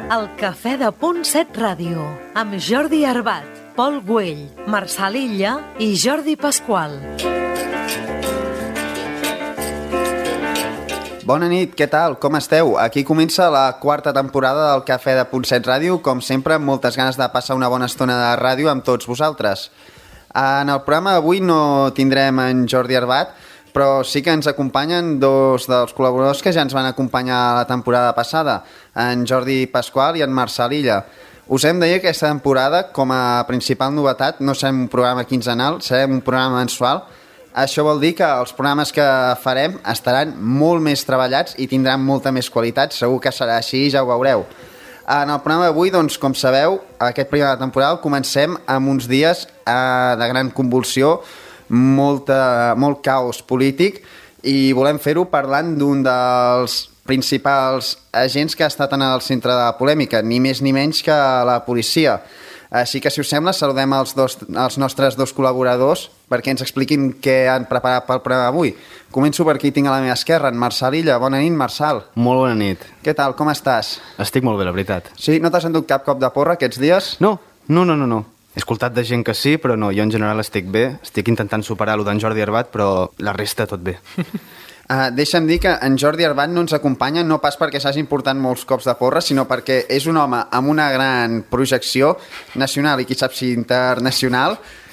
El Cafè de Punt 7 Ràdio, amb Jordi Arbat, Pol Güell, Marçal Illa i Jordi Pasqual. Bona nit, què tal? Com esteu? Aquí comença la quarta temporada del Cafè de Punt 7 Ràdio, com sempre, amb moltes ganes de passar una bona estona de ràdio amb tots vosaltres. En el programa d'avui no tindrem en Jordi Arbat, però sí que ens acompanyen dos dels col·laboradors que ja ens van acompanyar la temporada passada, en Jordi Pasqual i en Marçal Illa. Us hem de dir que aquesta temporada, com a principal novetat, no serem un programa quinzenal, serem un programa mensual. Això vol dir que els programes que farem estaran molt més treballats i tindran molta més qualitat, segur que serà així, ja ho veureu. En el programa d'avui, doncs, com sabeu, aquest primer temporada comencem amb uns dies de gran convulsió, molt caos polític, i volem fer-ho parlant d'un dels principals agents que ha estat en el centre de la polèmica, ni més ni menys que la policia. Així que, si us sembla, saludem els nostres dos col·laboradors perquè ens expliquin què han preparat pel programa d'avui. Començo per aquí, tinc a la meva esquerra, en Marçal Illa. Bona nit, Marçal. Molt bona nit. Què tal, com estàs? Estic molt bé, la veritat. Sí, no t'has endut cap cop de porra aquests dies? No. He escoltat de gent que sí, però no, jo en general estic bé. Estic intentant superar lo d'en Jordi Arbat, però la resta tot bé. Deixa'm dir que en Jordi Arbat no ens acompanya no pas perquè s'hagin portat molts cops de porra, sinó perquè és un home amb una gran projecció nacional i qui sap si internacional,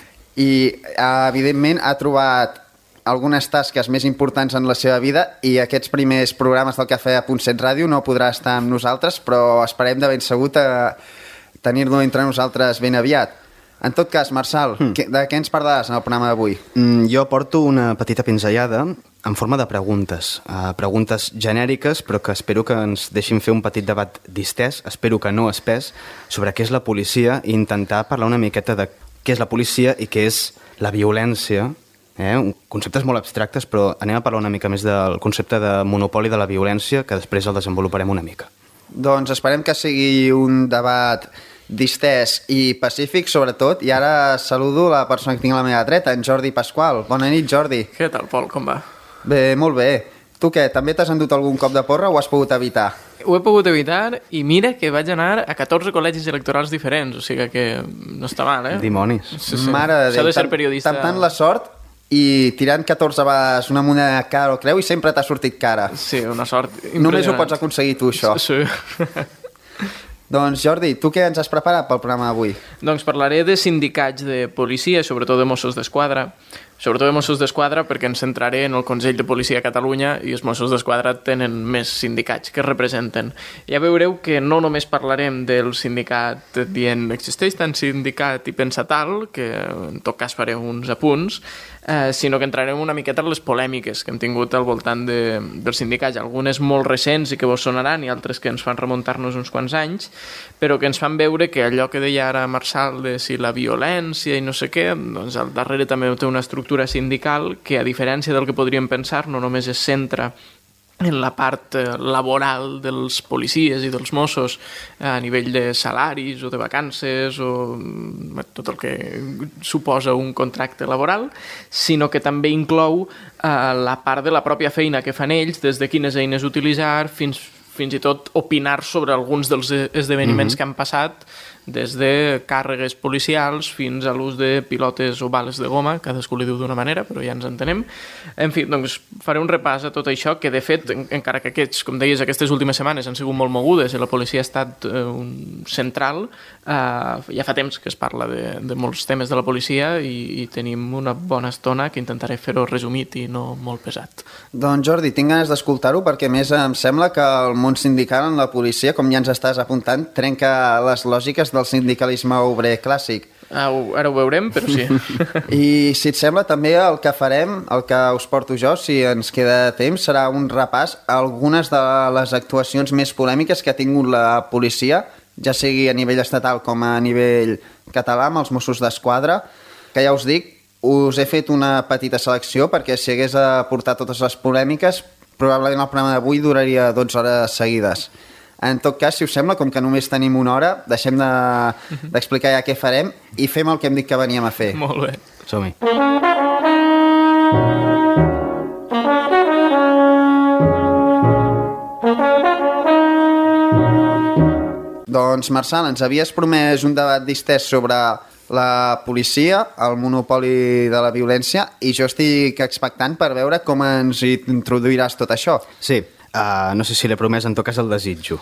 i evidentment ha trobat algunes tasques més importants en la seva vida, i aquests primers programes del Cafè de Punt 7 Ràdio no podrà estar amb nosaltres, però esperem de ben segur tenir-lo entre nosaltres ben aviat. En tot cas, Marçal, de què ens parlaràs en el programa d'avui? Jo porto una petita pinzellada en forma de preguntes. Preguntes genèriques, però que espero que ens deixin fer un petit debat distès, espero que no espès, sobre què és la policia i intentar parlar una miqueta de què és la policia i què és la violència. Conceptes molt abstractes, però anem a parlar una mica més del concepte de monopoli de la violència, que després el desenvoluparem una mica. Doncs esperem que sigui un debat distès i pacífic, sobretot, i ara saludo la persona que tinc a la meva dreta, en Jordi Pasqual. Bona nit, Jordi. Què tal, Pol, com va? Bé, molt bé. Tu què, també t'has endut algun cop de porra o has pogut evitar? Ho he pogut evitar i mira que vaig anar a 14 col·legis electorals diferents, o sigui que no està mal, eh? Dimonis. Sí. Mare de Déu, s'ha de ser periodista. Temptant la sort i tirant 14 vegades una moneda cara o creu i sempre t'ha sortit cara. Sí, una sort impressionant. Només ho pots aconseguir tu, això. Sí. Doncs, Jordi, tu què ens has preparat pel programa d'avui? Doncs parlaré de sindicats de policia, sobretot de Mossos d'Esquadra. Sobretot de Mossos d'Esquadra perquè ens centraré en el Consell de Policia a Catalunya i els Mossos d'Esquadra tenen més sindicats que representen. Ja veureu que no només parlarem del sindicat dient existeix tant sindicat i pensa tal, que en tot cas faré uns apunts, sinó que entrarem una miqueta en les polèmiques que hem tingut al voltant dels sindicats, algunes molt recents i que vos sonaran i altres que ens fan remuntar-nos uns quants anys, però que ens fan veure que allò que deia ara Marçal de si la violència i no sé què, doncs al darrere també té una estructura sindical que, a diferència del que podríem pensar, no només es centra en la part laboral dels policies i dels Mossos a nivell de salaris o de vacances o tot el que suposa un contracte laboral, sinó que també inclou la part de la pròpia feina que fan ells, des de quines eines utilitzar fins i tot opinar sobre alguns dels esdeveniments que han passat, des de càrregues policials fins a l'ús de pilotes o bales de goma, cadascú li diu d'una manera, però ja ens entenem. En fi, doncs faré un repàs a tot això, que de fet, encara que com deies, aquestes últimes setmanes han sigut molt mogudes i la policia ha estat central, ja fa temps que es parla de molts temes de la policia i tenim una bona estona que intentaré fer-ho resumit i no molt pesat. Doncs Jordi, tinc ganes d'escoltar-ho perquè més em sembla que el món sindical en la policia, com ja ens estàs apuntant, trenca les lògiques del sindicalisme obrer clàssic. Ara ho veurem, però sí. I si et sembla, també el que farem, el que us porto jo, si ens queda temps, serà un repàs a algunes de les actuacions més polèmiques que ha tingut la policia, ja sigui a nivell estatal com a nivell català, amb els Mossos d'Esquadra, que ja us dic, us he fet una petita selecció perquè si hagués de portar totes les polèmiques, probablement el programa d'avui duraria 12 hores seguides. En tot cas, si us sembla, com que només tenim una hora, deixem d'explicar ja què farem i fem el que hem dit que veníem a fer. Molt bé. Som-hi. Doncs, Marçal, ens havies promès un debat distès sobre la policia, el monopoli de la violència, i jo estic expectant per veure com ens introduiràs tot això. Sí, no sé si l'he promès, en tot cas el desitjo.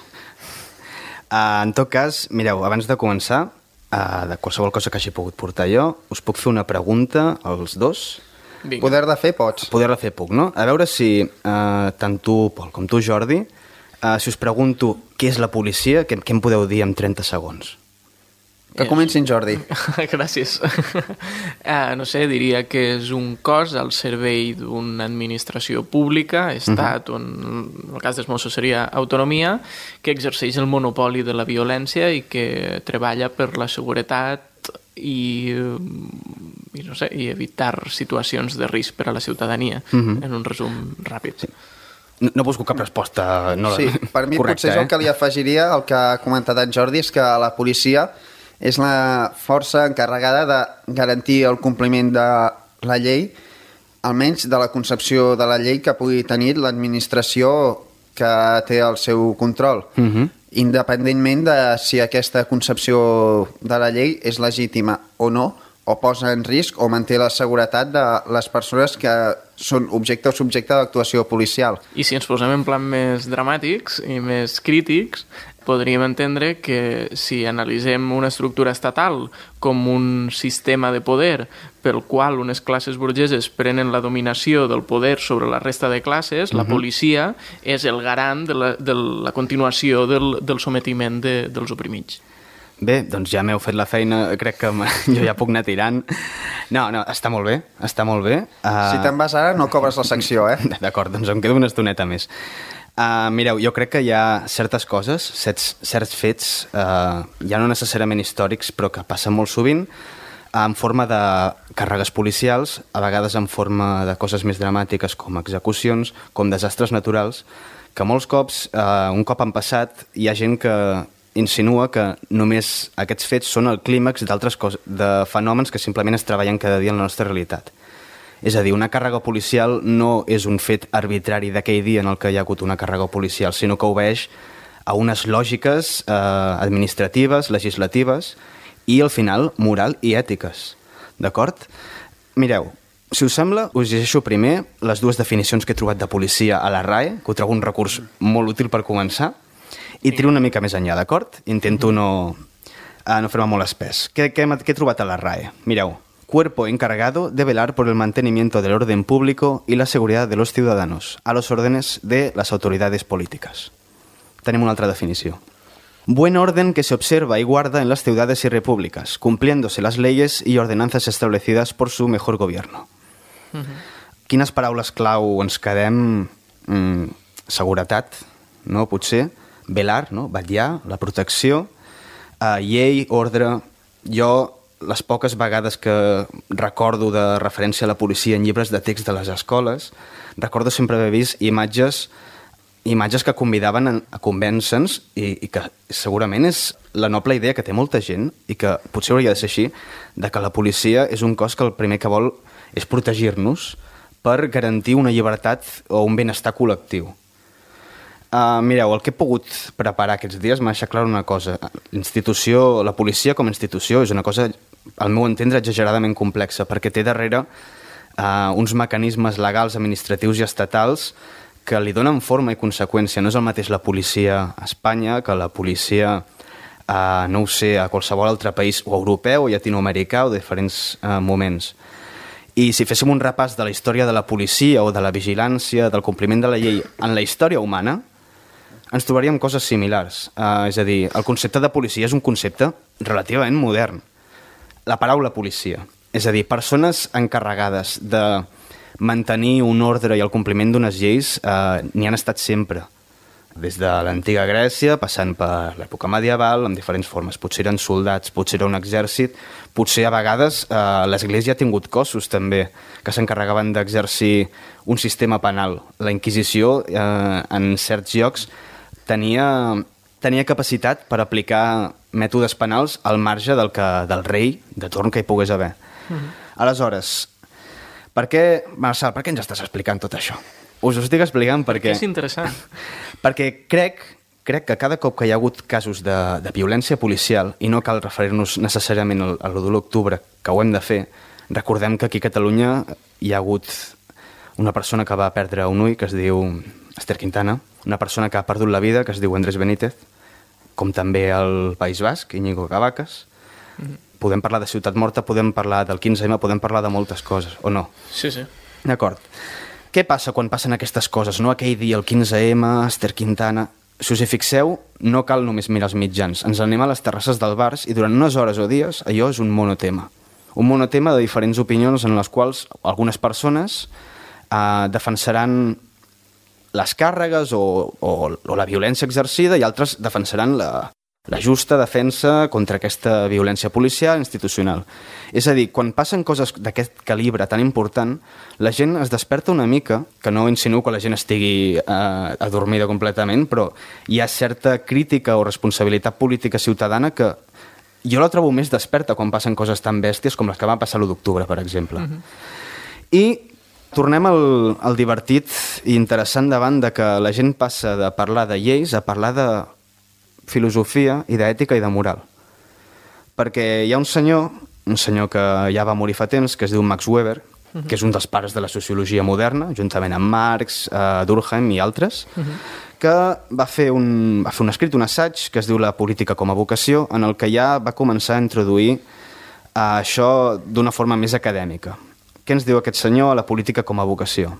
En tot cas, mireu, abans de començar, de qualsevol cosa que hagi pogut portar jo, us puc fer una pregunta als dos? Vinga. Poder de fer pots. Poder de fer puc, no? A veure si tant tu, Pol, com tu, Jordi, si us pregunto què és la policia, què em podeu dir en 30 segons? Que comencin, Jordi. Gràcies. No sé, diria que és un cos al servei d'una administració pública, estat, on en el cas dels Mossos seria autonomia, que exerceix el monopoli de la violència i que treballa per la seguretat i no sé, i evitar situacions de risc per a la ciutadania, en un resum ràpid. Sí. No busco cap resposta Sí, per mi correcta, potser el que li afegiria, el que ha comentat en Jordi, és que la policia és la força encarregada de garantir el compliment de la llei, almenys de la concepció de la llei que pugui tenir l'administració que té el seu control, independentment de si aquesta concepció de la llei és legítima o no, o posa en risc o manté la seguretat de les persones que són objecte o subjecte d'actuació policial. I si ens posem en plan més dramàtics i més crítics, podríem entendre que si analitzem una estructura estatal com un sistema de poder pel qual unes classes burgeses prenen la dominació del poder sobre la resta de classes, la policia és el garant de la continuació del sometiment dels oprimits. Bé, doncs ja m'heu fet la feina, crec que jo ja puc anar tirant. No, està molt bé, està molt bé. Si te'n vas ara no cobres la secció, eh? D'acord, doncs em quedo una estoneta més. Mireu, jo crec que hi ha certes coses, certs fets, ja no necessàriament històrics, però que passen molt sovint, en forma de càrregues policials, a vegades en forma de coses més dramàtiques com execucions, com desastres naturals, que molts cops, un cop han passat, hi ha gent que insinua que només aquests fets són el clímax d'altres coses, de fenòmens que simplement es treballen cada dia en la nostra realitat. És a dir, una càrrega policial no és un fet arbitrari d'aquell dia en el que hi ha hagut una càrrega policial, sinó que obeeix a unes lògiques administratives, legislatives i, al final, moral i ètiques. D'acord? Mireu, si us sembla, us llegeixo primer les dues definicions que he trobat de policia a la RAE, que ho trobo un recurs molt útil per començar, i tiro una mica més enllà, d'acord? Intento no fer-me molt espès. Què he trobat a la RAE? Mireu, cuerpo encargado de velar por el mantenimiento del orden público y la seguridad de los ciudadanos, a los órdenes de las autoridades políticas. Tenim una altra definició. Buen orden que se observa y guarda en las ciudades y repúblicas, cumpliéndose las leyes y ordenanzas establecidas por su mejor gobierno. Quines paraules clau ens quedem? Seguretat, no? Potser. Velar, no? Vetllar, la protecció, llei, ordre. Jo, les poques vegades que recordo de referència a la policia en llibres de text de les escoles, recordo sempre haver vist imatges que convidaven a convèncer-nos i que segurament és la noble idea que té molta gent i que potser hauria de ser així, de que la policia és un cos que el primer que vol és protegir-nos per garantir una llibertat o un benestar col·lectiu. Mireu, el que he pogut preparar aquests dies m'ha deixat clar una cosa. La policia com a institució és una cosa, al meu entendre, exageradament complexa, perquè té darrere uns mecanismes legals, administratius i estatals que li donen forma i conseqüència. No és el mateix la policia a Espanya que la policia, no ho sé, a qualsevol altre país o europeu o llatinoamericà o de diferents moments. I si féssim un repàs de la història de la policia o de la vigilància, del compliment de la llei en la història humana, ens trobaríem coses similars. És a dir, el concepte de policia és un concepte relativament modern. La paraula policia. És a dir, persones encarregades de mantenir un ordre i el compliment d'unes lleis n'hi han estat sempre. Des de l'antiga Grècia, passant per l'època medieval, en diferents formes. Potser eren soldats, potser era un exèrcit, potser a vegades l'Església ha tingut cossos també, que s'encarregaven d'exercir un sistema penal. La Inquisició, en certs llocs, tenia capacitat per aplicar mètodes penals al marge del rei de torn que hi pogués haver. Aleshores, Marçal, per què ens estàs explicant tot això? Us ho estic explicant perquè... És interessant. Perquè crec crec que cada cop que hi ha hagut casos de violència policial, i no cal referir-nos necessàriament a l'1 d'octubre, que ho hem de fer, recordem que aquí a Catalunya hi ha hagut una persona que va perdre un ull, que es diu Esther Quintana, una persona que ha perdut la vida, que es diu Andrés Benítez, com també al País Basc, Íñigo Cavacas. Podem parlar de Ciutat Morta, podem parlar del 15M, podem parlar de moltes coses, o no? Sí, sí. D'acord. Què passa quan passen aquestes coses, no? Aquell dia, el 15M, Esther Quintana... Si us hi fixeu, no cal només mirar els mitjans. Ens anem a les terrasses del bars i durant unes hores o dies allò és un monotema. Un monotema de diferents opinions en les quals algunes persones defensaran les càrregues o la violència exercida i altres defensaran la justa defensa contra aquesta violència policial institucional. És a dir, quan passen coses d'aquest calibre tan important, la gent es desperta una mica, que no insinuo que la gent estigui adormida completament, però hi ha certa crítica o responsabilitat política ciutadana que jo la trobo més desperta quan passen coses tan bèsties com les que van passar l'1 d'octubre, per exemple. I tornem al divertit i interessant davant de que la gent passa de parlar de lleis a parlar de filosofia i d'ètica i de moral. Perquè hi ha un senyor que ja va morir fa temps, que es diu Max Weber, que és un dels pares de la sociologia moderna, juntament amb Marx, Durkheim i altres, que va fer un escrit, un assaig, que es diu La política com a vocació, en el que ja va començar a introduir això d'una forma més acadèmica. Què ens diu aquest senyor a La política com a vocació?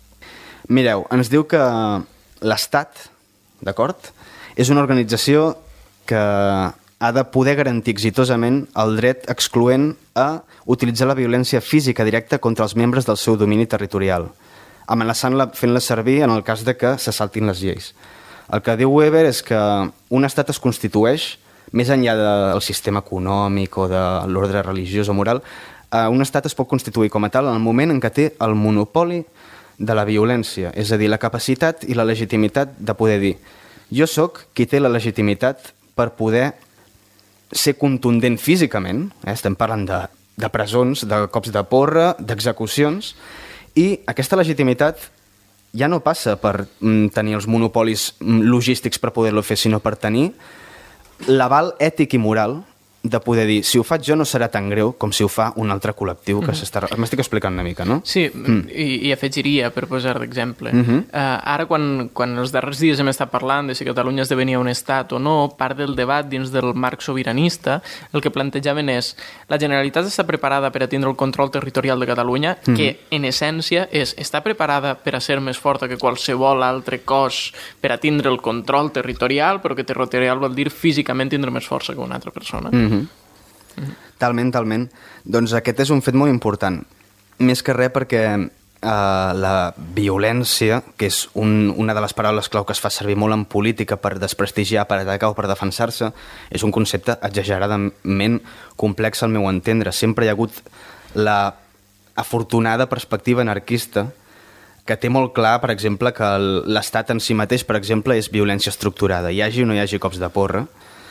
Mireu, ens diu que l'Estat, d'acord?, és una organització que ha de poder garantir exitosament el dret excloent a utilitzar la violència física directa contra els membres del seu domini territorial, amenaçant-la, fent-la servir en el cas de que se saltin les lleis. El que diu Weber és que un estat es constitueix, més enllà del sistema econòmic o de l'ordre religiós o moral, un estat es pot constituir com a tal en el moment en què té el monopoli de la violència, és a dir, la capacitat i la legitimitat de poder dir jo sóc qui té la legitimitat per poder ser contundent físicament, estem parlant de presons, de cops de porra, d'execucions, i aquesta legitimitat ja no passa per tenir els monopolis logístics per poder-lo fer, sinó per tenir l'aval ètic i moral de poder dir, si ho faig jo no serà tan greu com si ho fa un altre col·lectiu que s'està... M'estic explicant una mica, no? Sí, i afegiria, per posar d'exemple. Ara, quan els darrers dies hem estat parlant de si Catalunya esdevenia un estat o no, part del debat dins del marc sobiranista, el que plantejaven és la Generalitat està preparada per a tindre el control territorial de Catalunya, que en essència està preparada per a ser més forta que qualsevol altre cos per a tindre el control territorial, però que territorial vol dir físicament tindre més força que una altra persona. Talment. Doncs aquest és un fet molt important. Més que res perquè la violència, que és una de les paraules clau que es fa servir molt en política per desprestigiar, per atacar o per defensar-se, és un concepte exageradament complex al meu entendre. Sempre hi ha hagut la afortunada perspectiva anarquista que té molt clar, per exemple, que l'Estat en si mateix, per exemple, és violència estructurada, hi hagi o no hi hagi cops de porra.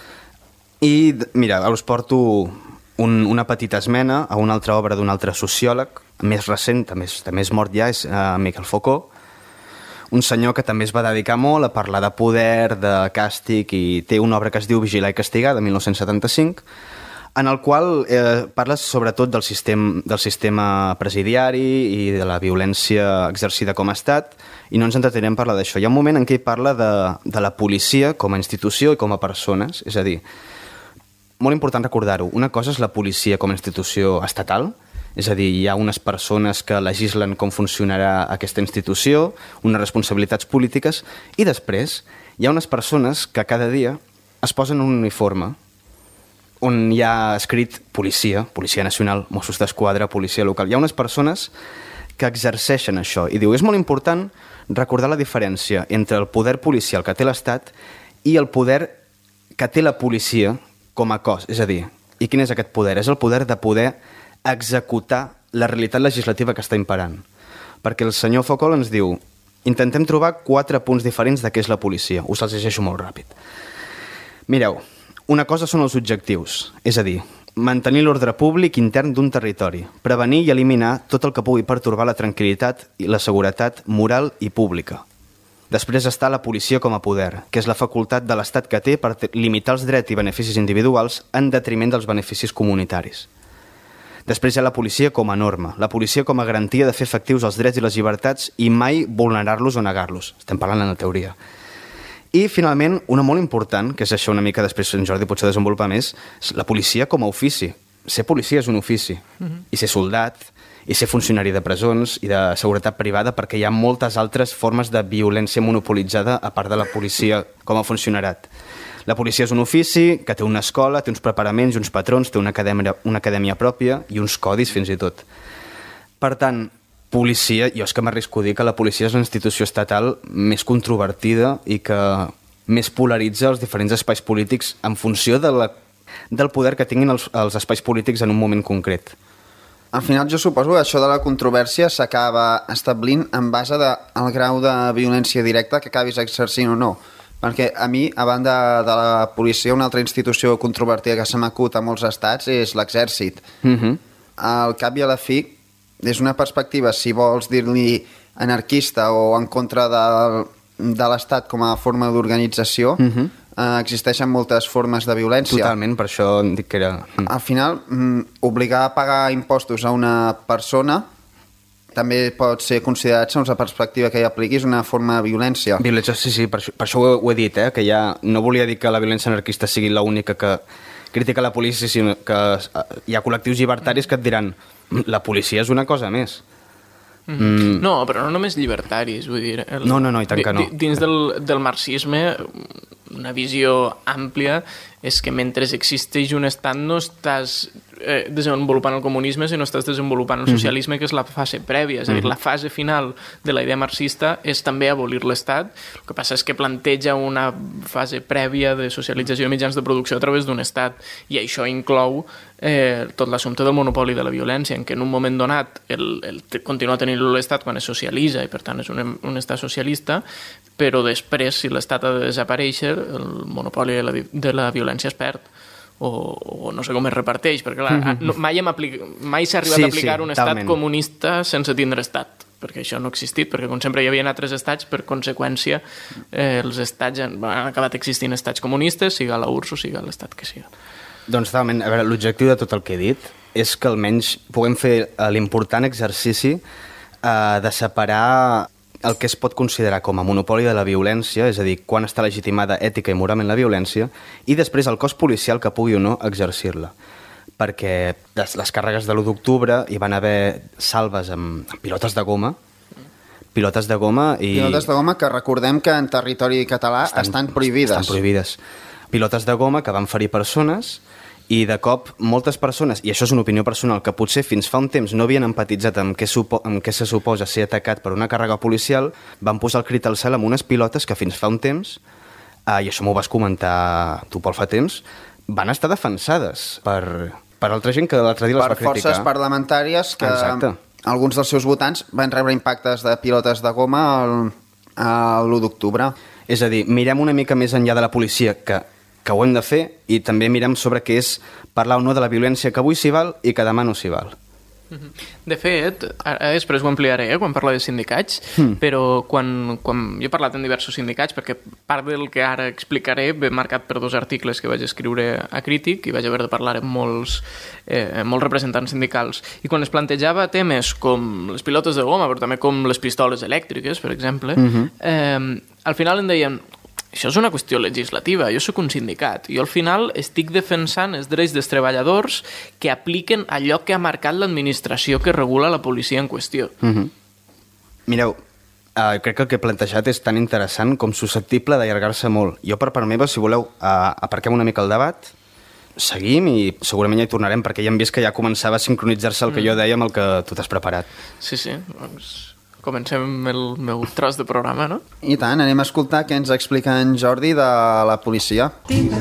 I, mira, us porto una petita esmena a una altra obra d'un altre sociòleg, més recent, també és mort ja, és Miquel Foucault, un senyor que també es va dedicar molt a parlar de poder, de càstig, i té una obra que es diu Vigilar i castigar, de 1975, en el qual parla sobretot del sistema presidiari i de la violència exercida com a estat, i no ens entretenem a parlar d'això. Hi ha un moment en què ell parla de la policia com a institució i com a persones, és a dir, molt important recordar-ho, una cosa és la policia com a institució estatal, és a dir, hi ha unes persones que legislen com funcionarà aquesta institució, unes responsabilitats polítiques, i després hi ha unes persones que cada dia es posen un uniforme on hi ha escrit policia, policia nacional, Mossos d'Esquadra, policia local. Hi ha unes persones que exerceixen això, i diu, és molt important recordar la diferència entre el poder policial que té l'Estat i el poder que té la policia com a cos, és a dir, i quin és aquest poder? És el poder de poder executar la realitat legislativa que està imperant. Perquè el senyor Foucault ens diu, intentem trobar 4 punts diferents de què és la policia. Us els llegeixo molt ràpid. Mireu, una cosa són els objectius, és a dir, mantenir l'ordre públic intern d'un territori, prevenir i eliminar tot el que pugui pertorbar la tranquil·litat i la seguretat moral i pública. Després està la policia com a poder, que és la facultat de l'Estat que té per limitar els drets i beneficis individuals en detriment dels beneficis comunitaris. Després hi ha la policia com a norma, la policia com a garantia de fer efectius els drets i les llibertats i mai vulnerar-los o negar-los. Estem parlant en la teoria. I, finalment, una molt important, que és això una mica després en Jordi potser desenvolupa més, és la policia com a ofici. Ser policia és un ofici. I ser soldat, i ser funcionari de presons i de seguretat privada, perquè hi ha moltes altres formes de violència monopolitzada a part de la policia com a funcionariat. La policia és un ofici que té una escola, té uns preparaments i uns patrons, té una acadèmia pròpia i uns codis fins i tot. Per tant, policia, jo és que m'arrisco a dir que la policia és la institució estatal més controvertida i que més polaritza els diferents espais polítics en funció del poder que tinguin els espais polítics en un moment concret. Al final jo suposo que això de la controvèrsia s'acaba establint en base del grau de violència directa que acabis exercint o no. Perquè a mi, a banda de la policia, una altra institució controvertida que se m'acut a molts estats és l'exèrcit. Al cap i a la fi, des d'una perspectiva, si vols dir-li anarquista o en contra de l'Estat com a forma d'organització, existeixen moltes formes de violència. Totalment, per això dic que era... Al final, obligar a pagar impostos a una persona també pot ser considerat, segons la perspectiva que hi apliquis, una forma de violència. Violència, sí, per això ho he dit, que no volia dir que la violència anarquista sigui l'única que critica la policia, sinó que hi ha col·lectius llibertaris que et diran la policia és una cosa més. No, però no només llibertaris, vull dir... No, i tant que no. Dins del marxisme, una visió àmplia és que mentre existeix un estat no estàs desenvolupant el comunisme, sinó estàs desenvolupant el socialisme, que és la fase prèvia. És a dir, la fase final de la idea marxista és també abolir l'estat. El que passa és que planteja una fase prèvia de socialització de mitjans de producció a través d'un estat, i això inclou tot l'assumpte del monopoli de la violència, en què en un moment donat continua tenint l'estat quan es socialitza, i per tant és un estat socialista, però després, si l'estat ha de desaparèixer, el monopoli de la violència es perd, o no sé com es reparteix, perquè clar, mai s'ha arribat a aplicar un estat comunista sense tindre estat, perquè això no ha existit, perquè com sempre hi havia altres estats, per conseqüència els estats han acabat existint estats comunistes, siga la URSS o siga l'estat que siga. Doncs totalment, a veure, l'objectiu de tot el que he dit és que almenys puguem fer l'important exercici de separar el que es pot considerar com a monopoli de la violència, és a dir, quan està legitimada ètica i moralment la violència, i després el cos policial que pugui o no exercir-la. Perquè les càrregues de l'1 d'octubre hi van haver salves amb pilotes de goma, Pilotes de goma que recordem que en territori català estan prohibides. Estan prohibides. Pilotes de goma que van ferir persones, i de cop moltes persones, i això és una opinió personal, que potser fins fa un temps no havien empatitzat amb què se suposa ser atacat per una càrrega policial, van posar el crit al cel amb unes pilotes que fins fa un temps, i això m'ho vas comentar tu, Pol, fa temps, van estar defensades per altra gent que l'altre dia les va criticar. Per forces parlamentàries que alguns dels seus votants van rebre impactes de pilotes de goma l'1 d'octubre. És a dir, mirem una mica més enllà de la policia, que ho hem de fer, i també mirem sobre què és parlar o no de la violència que avui s'hi val i que demà no s'hi val. De fet, després ho ampliaré quan parlo de sindicats, però quan jo he parlat en diversos sindicats, perquè part del que ara explicaré ve marcat per 2 articles que vaig escriure a Crític i vaig haver de parlar amb molts representants sindicals, i quan es plantejava temes com les pilotes de goma, però també com les pistoles elèctriques, per exemple, al final em deien: això és una qüestió legislativa, jo sóc un sindicat, jo al final estic defensant els drets dels treballadors que apliquen allò que ha marcat l'administració que regula la policia en qüestió. Mireu, crec que el que he plantejat és tan interessant com susceptible d'allargar-se molt. Jo, per part meva, si voleu, aparquem una mica el debat, seguim i segurament ja hi tornarem, perquè ja hem vist que ja començava a sincronitzar-se el que jo deia amb el que tu t'has preparat. Sí, doncs comencem el meu tros de programa, no? I tant, anem a escoltar què ens explica en Jordi de la policia.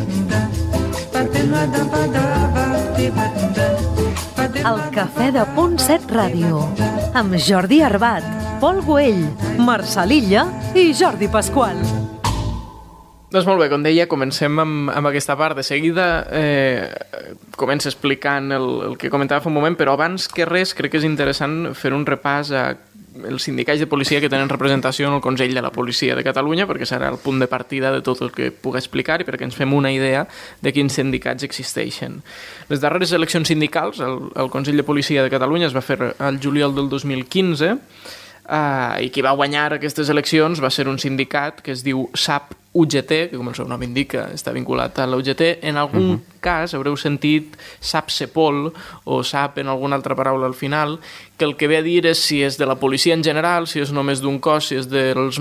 El Cafè de Punt 7 Ràdio, amb Jordi Arbat, Pol Güell, Marçal Illa i Jordi Pasqual. Doncs molt bé, com deia, comencem amb aquesta part. De seguida comença explicant el que comentava fa un moment, però abans que res crec que és interessant fer un repàs a els sindicats de policia que tenen representació en el Consell de la Policia de Catalunya, perquè serà el punt de partida de tot el que puc explicar i perquè ens fem una idea de quins sindicats existeixen. Les darreres eleccions sindicals, el Consell de Policia de Catalunya es va fer al juliol del 2015 i qui va guanyar aquestes eleccions va ser un sindicat que es diu SAP UGT, que com el seu nom indica està vinculat a la UGT. En algun cas haureu sentit SAP Sepol o SAP en alguna altra paraula al final, que el que ve a dir és si és de la policia en general, si és només d'un cos, si és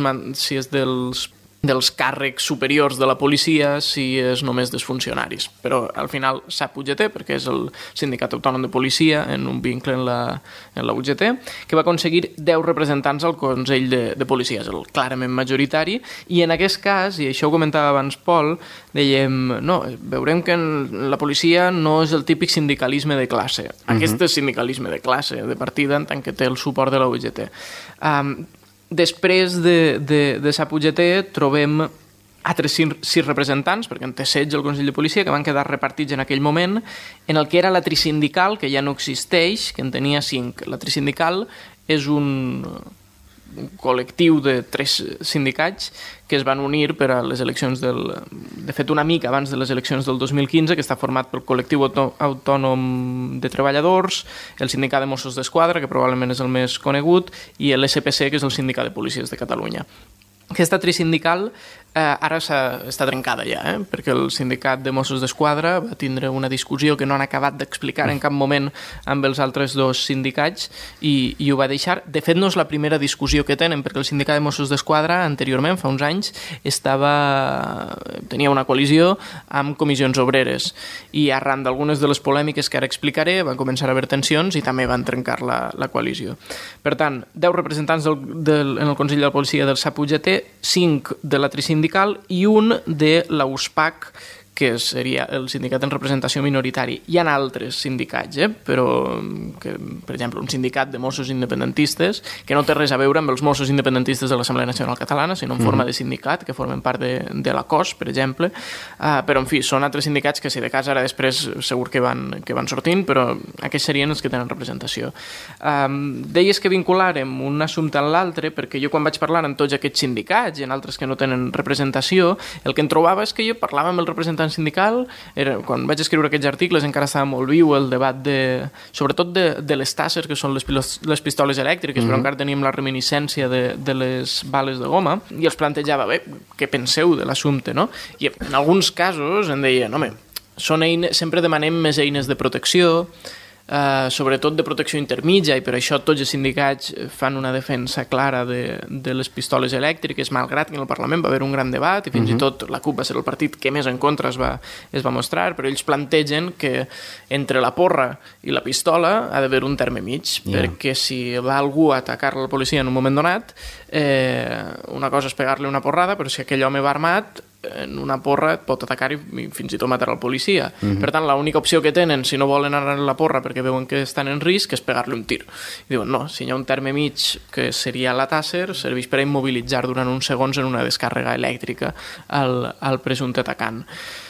dels càrrecs superiors de la policia, si és només dels funcionaris. Però al final SAP UGT, perquè és el Sindicat Autònom de Policia en un vincle en la UGT, que va aconseguir 10 representants al Consell de Policia, és el clarament majoritari, i en aquest cas, i això ho comentava abans Pol, dèiem, no, veurem que la policia no és el típic sindicalisme de classe. Aquest és sindicalisme de classe, de partida, en tant que té el suport de la UGT. Després de SAP UGT trobem altres 6 representants, perquè en té 16 el Consell de Policia, que van quedar repartits en aquell moment, en el que era la trisindical, que ja no existeix, que en tenia 5. La trisindical és un col·lectiu de 3 sindicats que es van unir per a les eleccions de fet una mica abans de les eleccions del 2015, que està format pel Col·lectiu Autònom de Treballadors, el Sindicat de Mossos d'Esquadra, que probablement és el més conegut, i l'SPC, que és el Sindicat de Policies de Catalunya. Aquesta trisindical ara està trencada ja, perquè el sindicat de Mossos d'Esquadra va tindre una discussió que no han acabat d'explicar en cap moment amb els altres 2 sindicats i ho va deixar. De fet, no és la primera discussió que tenen, perquè el sindicat de Mossos d'Esquadra anteriorment, fa uns anys, tenia una col·lisió amb comissions obreres i arran d'algunes de les polèmiques que ara explicaré van començar a haver tensions i també van trencar la coalició. Per tant, 10 representants en el Consell de la Policia del SAP UGT, 5 de la trisindical i un de la USPAC, que seria el sindicat en representació minoritari. Hi ha altres sindicats, però, per exemple, un sindicat de Mossos independentistes, que no té res a veure amb els Mossos independentistes de l'Assemblea Nacional Catalana, sinó en forma de sindicat, que formen part de la COS, per exemple. Però, en fi, són altres sindicats que, si de cas, ara després segur que van sortint, però aquests serien els que tenen representació. Deies que vincularem un assumpte en l'altre, perquè jo quan vaig parlar amb tots aquests sindicats i en altres que no tenen representació, el que em trobava és que jo parlava amb el representant sindical, quan vaig escriure aquests articles encara estava molt viu el debat sobretot de les tasser, que són les pistoles elèctriques, però encara teníem la reminiscència de les bales de goma, i els plantejava, bé, què penseu de l'assumpte, no? I en alguns casos em deien, home, sempre demanem més eines de protecció, sobretot de protecció intermitja, i per això tots els sindicats fan una defensa clara de les pistoles elèctriques, malgrat que en el Parlament va haver un gran debat i fins i tot la CUP va ser el partit que més en contra es va mostrar, però ells plantegen que entre la porra i la pistola ha d'haver un terme mig, perquè si va algú a atacar la policia en un moment donat, una cosa és pegar-li una porrada, però si aquell home va armat, en una porra et pot atacar i fins i tot matar el policia. Per tant, l'única opció que tenen, si no volen anar a la porra perquè veuen que estan en risc, és pegar-li un tir. I diuen, no, si hi ha un terme mig que seria la tasser, serveix per a immobilitzar durant uns segons en una descàrrega elèctrica al presumpte atacant.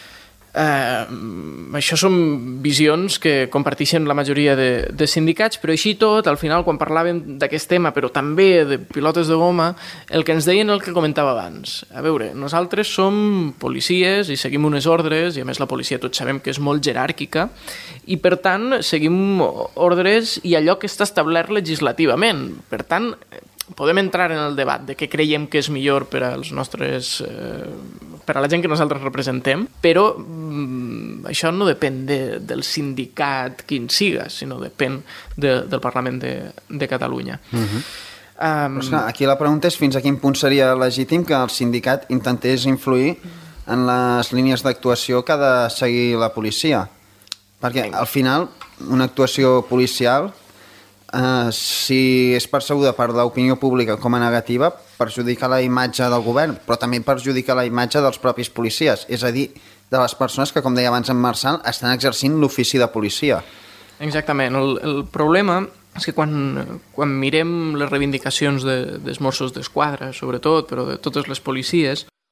Això són visions que comparteixen la majoria de sindicats, però així tot, al final, quan parlàvem d'aquest tema, però també de pilotes de goma, el que ens deien el que comentava abans. A veure, nosaltres som policies i seguim unes ordres, i a més la policia tots sabem que és molt jeràrquica, i per tant seguim ordres i allò que està establert legislativament. Per tant, podem entrar en el debat de què creiem que és millor per als nostres... per a la gent que nosaltres representem, però això no depèn del sindicat quin siga, sinó depèn del Parlament de Catalunya. Aquí la pregunta és fins a quin punt seria legítim que el sindicat intentés influir en les línies d'actuació que ha de seguir la policia. Perquè al final una actuació policial, si és percebuda per l'opinió pública com a negativa, perjudica la imatge del govern, però també perjudica la imatge dels propis policies, és a dir, de les persones que, com deia abans en Marçal, estan exercint l'ofici de policia. Exactament. El problema és que quan mirem les reivindicacions dels Mossos d'Esquadra, sobretot, però de totes les policies,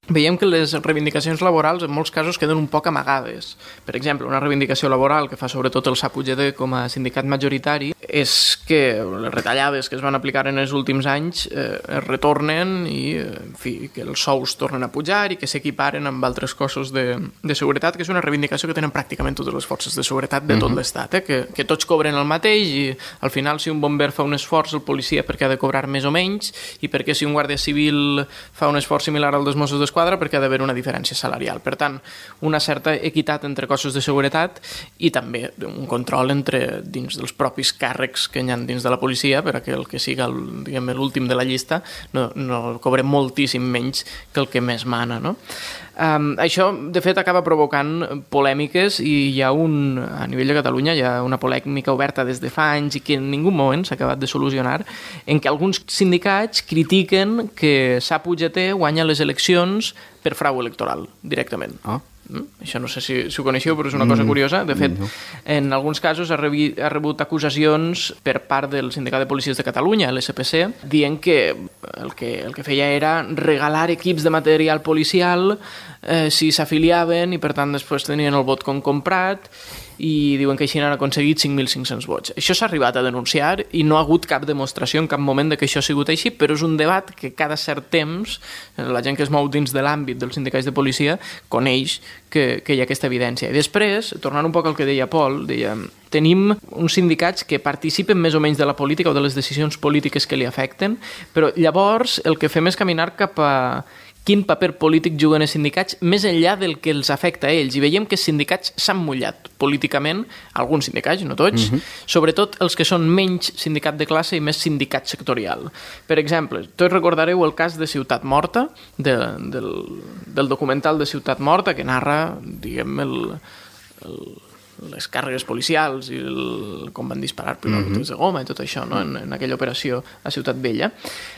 veiem que les reivindicacions laborals en molts casos queden un poc amagades. Per exemple, una reivindicació laboral que fa sobretot el SAP-UGT com a sindicat majoritari és que les retallades que es van aplicar en els últims anys es retornen i en fi, que els sous tornen a pujar i que s'equiparen amb altres cossos de seguretat, que és una reivindicació que tenen pràcticament totes les forces de seguretat de tot l'Estat, que tots cobren el mateix i al final si un bomber fa un esforç el policia perquè ha de cobrar més o menys i perquè si un guàrdia civil fa un esforç similar al dels Mossos d'Esquadra perquè ha d'haver una diferència salarial. Per tant, una certa equitat entre cossos de seguretat i també un control dins dels propis càrrecs que hi ha dins de la policia perquè el que siga l'últim de la llista no cobre moltíssim menys que el que més mana, no? Això, de fet, acaba provocant polèmiques i hi ha a nivell de Catalunya hi ha una polèmica oberta des de fa anys i que en ningú moment s'ha acabat de solucionar, en què alguns sindicats critiquen que SAP-UGT guanya les eleccions per frau electoral, directament. Això no sé si ho coneixeu, però és una cosa curiosa. De fet, en alguns casos ha rebut acusacions per part del Sindicat de Policies de Catalunya, l'SPC, dient que el que feia era regalar equips de material policial si s'afiliaven i per tant després tenien el vot com comprat i diuen que així han aconseguit 5.500 vots. Això s'ha arribat a denunciar i no ha hagut cap demostració en cap moment de que això ha sigut així, però és un debat que cada cert temps la gent que es mou dins de l'àmbit dels sindicats de policia coneix que hi ha aquesta evidència. I després, tornant un poc al que deia Pol, tenim uns sindicats que participen més o menys de la política o de les decisions polítiques que li afecten, però llavors el que fem és caminar cap a quin paper polític juguen els sindicats més enllà del que els afecta a ells. I veiem que els sindicats s'han mullat políticament, alguns sindicats, no tots, sobretot els que són menys sindicat de classe i més sindicat sectorial. Per exemple, tots recordareu el cas de Ciutat Morta, del documental de Ciutat Morta, que narra, diguem, les càrregues policials i com van disparar pilotes de goma i tot això, no? en aquella operació a Ciutat Vella.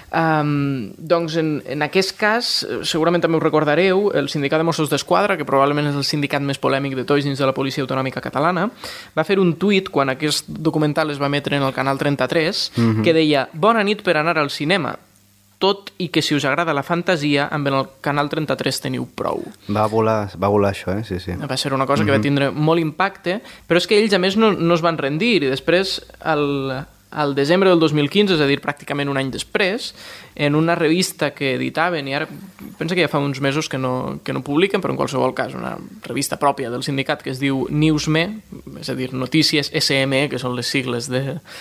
Doncs en aquest cas, segurament també ho recordareu, el sindicat de Mossos d'Esquadra, que probablement és el sindicat més polèmic de tots dins de la Policia Autonòmica Catalana, va fer un tuit quan aquest documental es va emetre en el Canal 33 que deia: "Bona nit per anar al cinema, tot i que si us agrada la fantasia, amb el Canal 33 teniu prou." Va volar això, sí, sí. Va ser una cosa que va tindre molt impacte, però és que ells, a més, no es van rendir, i després, al desembre del 2015, és a dir, pràcticament un any després, en una revista que editaven, i ara penso que ja fa uns mesos que no publiquen, però en qualsevol cas, una revista pròpia del sindicat que es diu Newsme, és a dir, Notícies SME, que són les sigles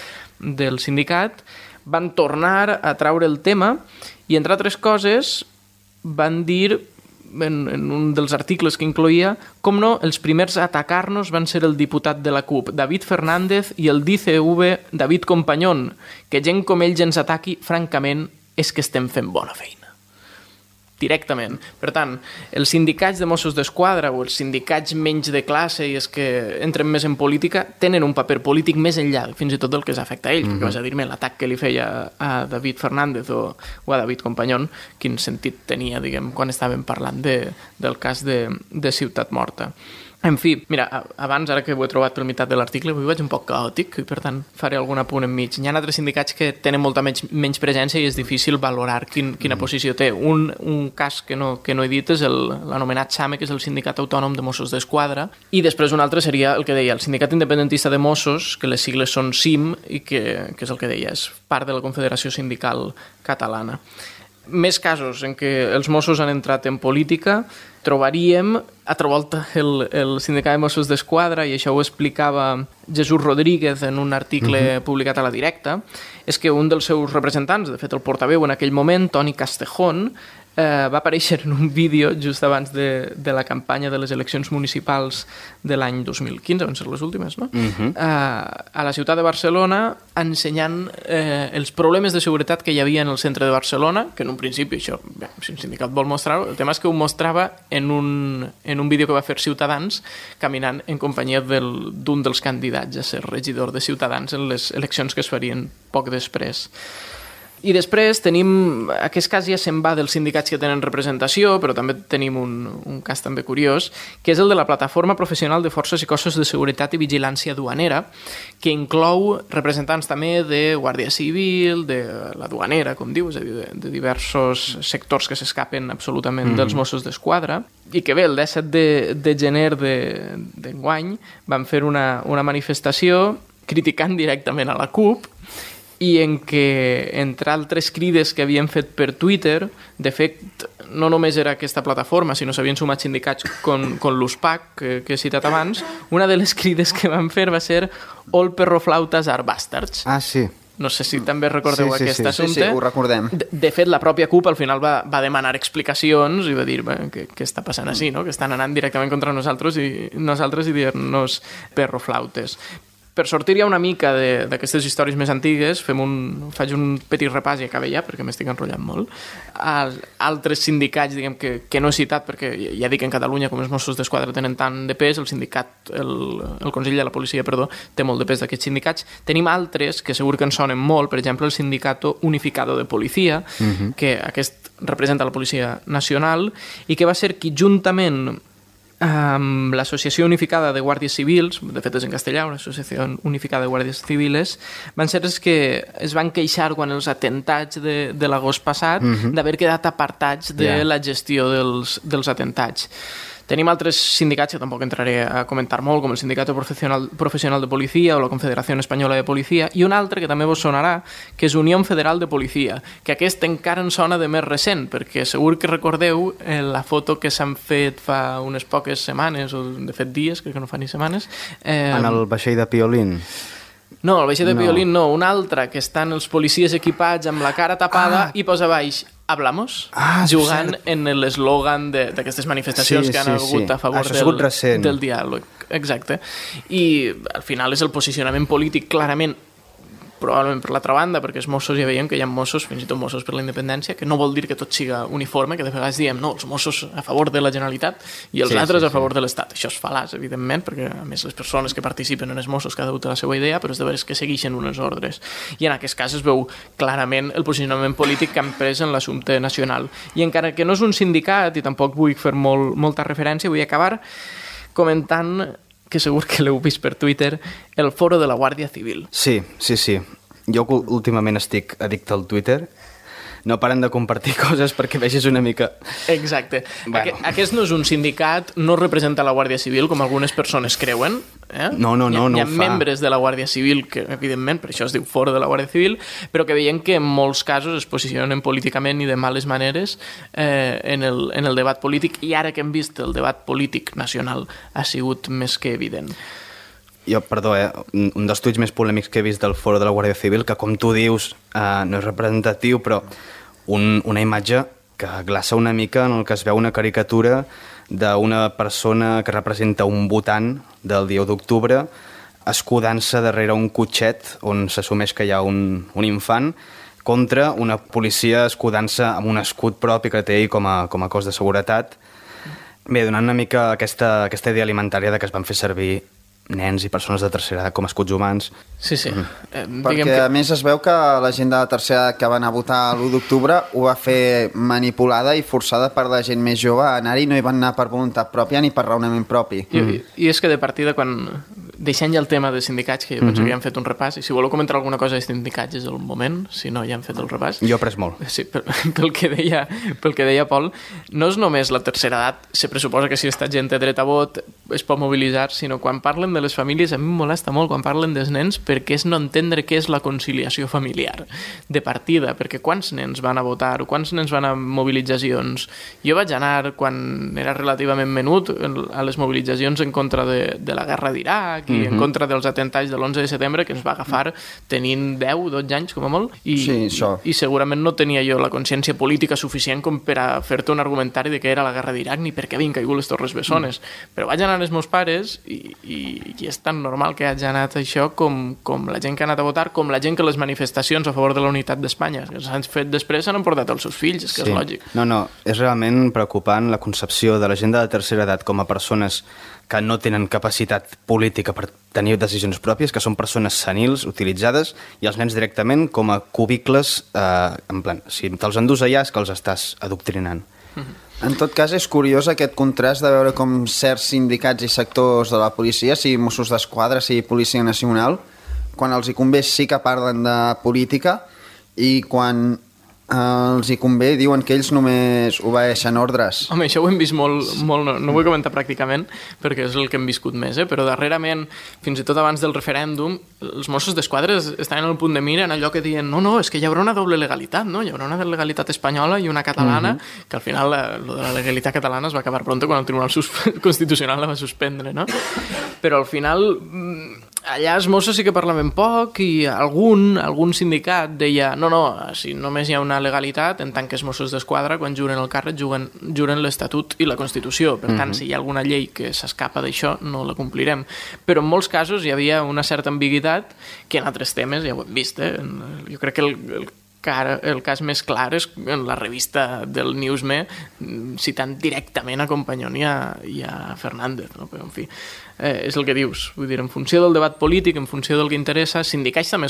del sindicat, van tornar a traure el tema i, entre altres coses, van dir en un dels articles que incloïa com no, els primers a atacar-nos van ser el diputat de la CUP, David Fernández, i el d'ICV, David Compañón, que gent com ells ens ataqui, francament, és que estem fent bona feina. Directament. Per tant, els sindicats de Mossos d'Esquadra o els sindicats menys de classe i els que entren més en política tenen un paper polític més enllà, fins i tot del que s'afecta a ell, perquè vas a dir-me l'atac que li feia a David Fernández o a David Compañón, quin sentit tenia, diguem, quan estàvem parlant del cas de Ciutat Morta. En fi, mira, abans, ara que ho he trobat per meitat de l'article, avui vaig un poc caòtic i per tant faré algun apunt enmig. Hi ha altres sindicats que tenen molta menys presència i és difícil valorar quina posició té. Un cas que no he dit és l'anomenat SAME, que és el Sindicat Autònom de Mossos d'Esquadra, i després un altre seria el que deia el Sindicat Independentista de Mossos, que les sigles són SIM i que és el que deia, és part de la Confederació Sindical Catalana. Més casos en què els Mossos han entrat en política trobaríem altra volta el sindicat de Mossos d'Esquadra, i això ho explicava Jesús Rodríguez en un article publicat a La Directa, és que un dels seus representants, de fet el portaveu en aquell moment, Toni Castejón, va aparèixer en un vídeo just abans de la campanya de les eleccions municipals de l'any 2015, van ser les últimes, no? A la ciutat de Barcelona, ensenyant els problemes de seguretat que hi havia en el centre de Barcelona, que en un principi, això, bé, si un sindicat vol mostrar-ho, el tema és que ho mostrava en un vídeo que va fer Ciutadans, caminant en companyia d'un dels candidats a ser regidor de Ciutadans en les eleccions que es farien poc després. I després tenim, aquest cas ja se'n va dels sindicats que tenen representació, però també tenim un cas també curiós, que és el de la Plataforma Professional de Forces i Cossos de Seguretat i Vigilància Duanera, que inclou representants també de Guàrdia Civil, de la duanera, com dius, de diversos sectors que s'escapen absolutament dels Mossos d'Esquadra, i que bé, el 17 de gener d'enguany van fer una manifestació criticant directament a la CUP, i en què, entre altres crides que havien fet per Twitter, de fet, no només era aquesta plataforma, sinó s'havien sumat sindicats com l'USPAC, que he citat abans, una de les crides que van fer va ser «All perroflautas are bastards». Ah, sí. No sé si també recordeu aquest assumpte. Sí, ho recordem. De fet, la pròpia CUP al final va demanar explicacions i va dir què està passant així, no? Que estan anant directament contra nosaltres i dir-nos perroflautes. Per sortir ja una mica d'aquestes històries més antigues, faig un petit repàs i acabe ja, perquè m'estic enrotllant molt. Altres sindicats, diguem, que no he citat, perquè ja dic que en Catalunya, com els Mossos d'Esquadra tenen tant de pes, el Consell de la Policia, té molt de pes d'aquests sindicats. Tenim altres que segur que en sonen molt, per exemple, el Sindicato Unificado de Policía, que aquest representa la Policia Nacional, i que va ser qui juntament amb l'Associació Unificada de Guàrdies Civils, de fet és en castellà, l'Associació Unificada de Guàrdies Civiles, van ser els que es van queixar quan els atentats de l'agost passat d'haver quedat apartats de la gestió dels atentats. Tenim altres sindicats que tampoc entraré a comentar molt, com el Sindicato Profesional de Policía o la Confederació Espanyola de Policia, i un altre que també vos sonarà, que és Unió Federal de Policia, que aquest encara en sona de més recent, perquè segur que recordeu la foto que s'han fet fa unes poques setmanes, o de fet dies, crec que no fa ni setmanes. En el vaixell de Piolín. No, el vaixell de Piolín no, un altre, que estan els policies equipats amb la cara tapada i posa baix «Hablamos», jugant en l'eslògan d'aquestes manifestacions que han hagut a favor del diàleg. Exacte. I al final és el posicionament polític clarament, probablement per l'altra banda, perquè els Mossos ja veiem que hi ha Mossos, fins i tot Mossos per la independència, que no vol dir que tot siga uniforme, que de vegades diem, no, els Mossos a favor de la Generalitat i els altres a favor de l'Estat. Això és fal·laç, evidentment, perquè a més les persones que participen en els Mossos cada un té la seva idea, però és de veres que segueixen unes ordres. I en aquest cas es veu clarament el posicionament polític que han pres en l'assumpte nacional. I encara que no és un sindicat, i tampoc vull fer molta referència, vull acabar comentant, que segur que l'heu vist per Twitter, el foro de la Guàrdia Civil. Sí. Jo últimament estic addicte al Twitter. No paren de compartir coses perquè vegis una mica... Exacte. Bueno. Aquest no és un sindicat, no representa la Guàrdia Civil, com algunes persones creuen. No Hi ha membres de la Guàrdia Civil que, evidentment, per això es diu foro de la Guàrdia Civil, però que veiem que en molts casos es posicionen políticament i de males maneres en el debat polític, i ara que hem vist el debat polític nacional ha sigut més que evident. Jo, perdó, un dels tuits més polèmics que he vist del foro de la Guàrdia Civil, que com tu dius no és representatiu, però una imatge que glaça una mica en el que es veu una caricatura d'una persona que representa un votant del dia 1 d'octubre escudant-se darrere un cotxet on s'assumeix que hi ha un infant contra una policia escudant-se amb un escut propi que té ell com a cos de seguretat. Bé, donant una mica aquesta idea alimentària de que es van fer servir nens i persones de tercera edat com a escuts humans. Sí. Perquè a més es veu que la gent de la tercera edat que van a votar l'1 d'octubre ho va fer manipulada i forçada per la gent més jove a anar-hi, no hi van anar per voluntat pròpia ni per raonament propi. I és que de partida, quan deixant ja el tema de sindicats, que jo penso que ja han fet un repàs, i si voleu comentar alguna cosa de sindicats és el moment, si no ja han fet el repàs. Jo he après molt. Sí, pel que deia Pol, no és només la tercera edat, se pressuposa que si aquesta gent té dret a vot es pot mobilitzar, sinó quan parlen de les famílies, a mi em molesta molt quan parlen dels nens, perquè és no entendre què és la conciliació familiar de partida, perquè quants nens van a votar, quants nens van a mobilitzacions. Jo vaig anar, quan era relativament menut, a les mobilitzacions en contra de la guerra d'Iraq i en contra dels atentats de l'11 de setembre, que ens va agafar tenint 10-12 anys com a molt, i segurament no tenia jo la consciència política suficient com per a fer-te un argumentari de què era la guerra d'Iraq ni per què havien caigut les Torres Bessones. Però vaig anar als meus pares i és tan normal que hagi anat això com la gent que ha anat a votar, com la gent que les manifestacions a favor de la unitat d'Espanya, que s'han fet després, s'han emportat els seus fills, és que és lògic. No, és realment preocupant la concepció de la gent de la tercera edat com a persones que no tenen capacitat política per tenir decisions pròpies, que són persones senils utilitzades, i els nens directament com a cubicles, en plan, si te'ls endús allà és que els estàs adoctrinant. En tot cas, és curiós aquest contrast de veure com certs sindicats i sectors de la policia, sigui Mossos d'Esquadra, sigui Policia Nacional, quan els hi convé sí que parlen de política i quan els hi convé diuen que ells només obeeixen ordres. Home, això ho hem vist molt no vull comentar pràcticament perquè és el que hem viscut més, però darrerament, fins i tot abans del referèndum, els Mossos d'Esquadra estaven al punt de mira en allò que diuen, no, és que hi haurà una doble legalitat, no? Hi haurà una legalitat espanyola i una catalana, que al final lo de la legalitat catalana es va acabar pronto quan el Tribunal Constitucional la va suspendre, no? Però al final allà els Mossos sí que parlaven poc i algun sindicat deia no, si només hi ha una legalitat, en tant que els Mossos d'Esquadra, quan juren el càrrec, juren l'Estatut i la Constitució. Per tant, si hi ha alguna llei que s'escapa d'això, no la complirem. Però en molts casos hi havia una certa ambigüitat que en altres temes ja ho hem vist. Jo crec que el cas més clar és en la revista del Newsme citant directament a Companyón i a Fernández, no? Però, en fi, és el que dius, vull dir, en funció del debat polític, en funció del que interessa, sindicats també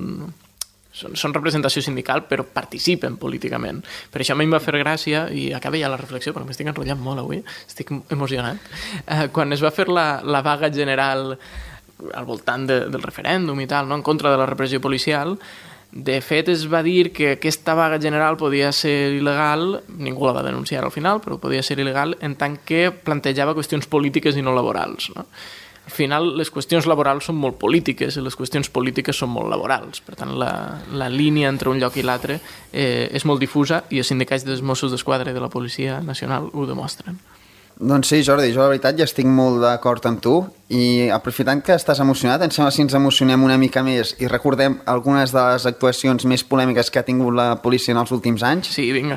són representació sindical, però participen políticament. Per això a mi em va fer gràcia, i acaba ja la reflexió, perquè m'estic enrotllant molt avui, estic emocionat, quan es va fer la vaga general al voltant del referèndum i tal, no? En contra de la repressió policial. De fet, es va dir que aquesta vaga general podia ser il·legal, ningú la va denunciar al final, però podia ser il·legal en tant que plantejava qüestions polítiques i no laborals, no? Al final, les qüestions laborals són molt polítiques i les qüestions polítiques són molt laborals. Per tant, la línia entre un lloc i l'altre és molt difusa i els sindicats dels Mossos d'Esquadra i de la Policia Nacional ho demostren. Doncs sí, Jordi, jo la veritat ja estic molt d'acord amb tu i aprofitant que estàs emocionat, em sembla si ens emocionem una mica més i recordem algunes de les actuacions més polèmiques que ha tingut la policia en els últims anys. Sí, vinga.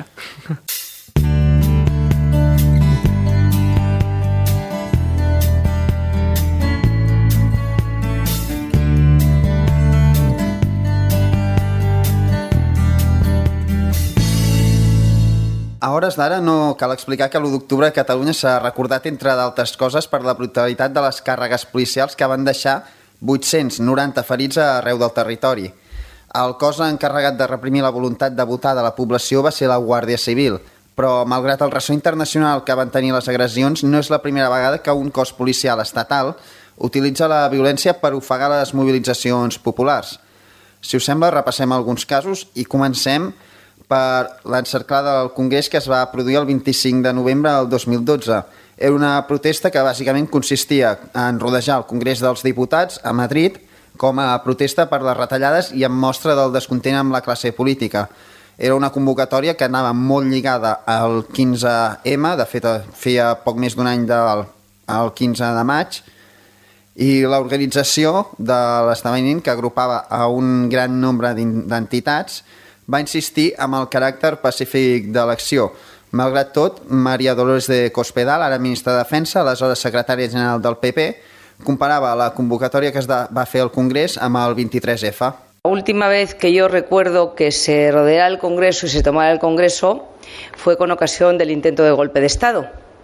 A hores d'ara no cal explicar que l'1 d'octubre a Catalunya s'ha recordat, entre d'altres coses, per la brutalitat de les càrregues policials que van deixar 890 ferits arreu del territori. El cos encarregat de reprimir la voluntat de votar de la població va ser la Guàrdia Civil, però malgrat el ressò internacional que van tenir les agressions, no és la primera vegada que un cos policial estatal utilitza la violència per ofegar les mobilitzacions populars. Si us sembla, repassem alguns casos i comencem per l'encerclada del Congrés que es va produir el 25 de novembre del 2012. Era una protesta que bàsicament consistia en rodejar el Congrés dels Diputats a Madrid com a protesta per les retallades i en mostra del descontent amb la classe política. Era una convocatòria que anava molt lligada al 15M, de fet feia poc més d'un any del 15 de maig, i l'organització de l'esdeveniment, que agrupava a un gran nombre d'entitats, va insistir amb el caràcter pacífic de l'acció. Malgrat tot, María Dolores de Cospedal, ara ministra de Defensa, aleshores secretària general del PP, comparava la convocatòria que es va fer al Congrés amb el 23F. La última vez que yo recuerdo que se rodeara el Congreso y se tomara el Congreso fue con ocasión del intento de golpe de Estado.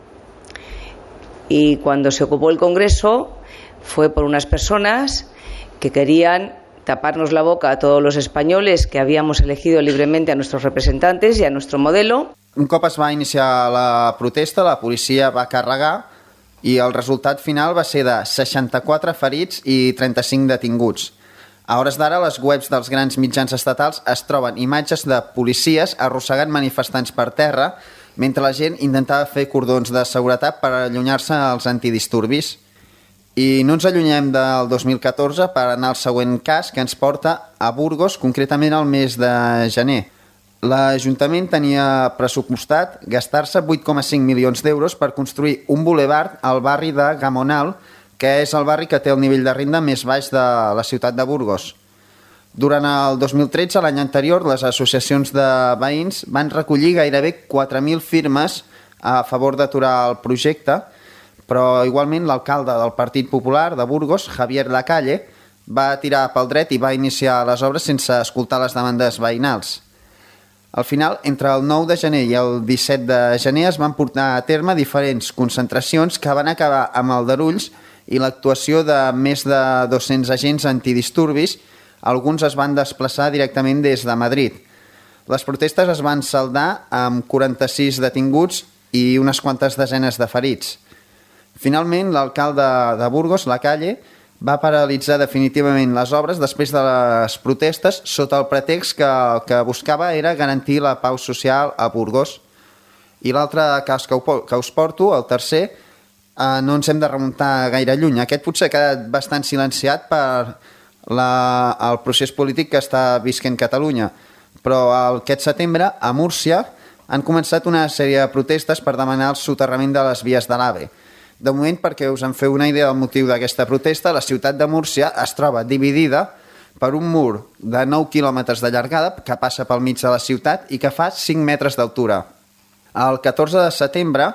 Y cuando se ocupó el Congreso fue por unas personas que querían taparnos la boca a todos los españoles que habíamos elegido libremente a nuestros representantes y a nuestro modelo. Un cop es va iniciar la protesta, la policia va carregar i el resultat final va ser de 64 ferits i 35 detinguts. A hores d'ara, a les webs dels grans mitjans estatals es troben imatges de policies arrossegant manifestants per terra mentre la gent intentava fer cordons de seguretat per allunyar-se als antidisturbis. I no ens allunyem del 2014 per anar al següent cas que ens porta a Burgos, concretament al mes de gener. L'Ajuntament tenia pressupostat gastar-se 8,5 milions d'euros per construir un bulevard al barri de Gamonal, que és el barri que té el nivell de renda més baix de la ciutat de Burgos. Durant el 2013, l'any anterior, les associacions de veïns van recollir gairebé 4.000 firmes a favor d'aturar el projecte, però igualment l'alcalde del Partit Popular de Burgos, Javier Lacalle, va tirar pel dret i va iniciar les obres sense escoltar les demandes veïnals. Al final, entre el 9 de gener i el 17 de gener es van portar a terme diferents concentracions que van acabar amb aldarulls i l'actuació de més de 200 agents antidisturbis, alguns es van desplaçar directament des de Madrid. Les protestes es van saldar amb 46 detinguts i unes quantes desenes de ferits. Finalment, l'alcalde de Burgos, Lacalle, va paralitzar definitivament les obres després de les protestes sota el pretext que el que buscava era garantir la pau social a Burgos. I l'altre cas que us porto, el tercer, no ens hem de remuntar gaire lluny. Aquest potser ha quedat bastant silenciat per el procés polític que està visquent Catalunya, però aquest setembre a Múrcia han començat una sèrie de protestes per demanar el soterrament de les vies de l'AVE. De moment, perquè us en feu una idea del motiu d'aquesta protesta, la ciutat de Múrcia es troba dividida per un mur de 9 quilòmetres de llargada que passa pel mig de la ciutat i que fa 5 metres d'altura. El 14 de setembre,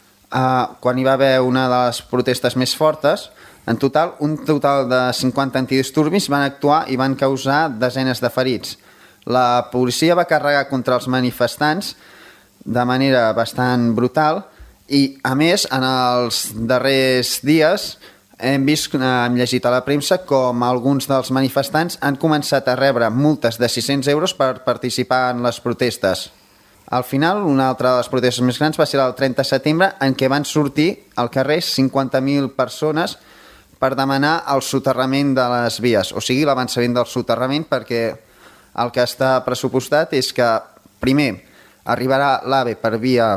quan hi va haver una de les protestes més fortes, un total de 50 antidisturbis van actuar i van causar desenes de ferits. La policia va carregar contra els manifestants de manera bastant brutal i, a més, en els darrers dies hem llegit a la premsa com alguns dels manifestants han començat a rebre multes de 600 euros per participar en les protestes. Al final, una altra de les protestes més grans va ser el 30 de setembre, en què van sortir al carrer 50.000 persones per demanar el soterrament de les vies, o sigui, l'avançament del soterrament, perquè el que està pressupostat és que, primer, arribarà l'AVE per via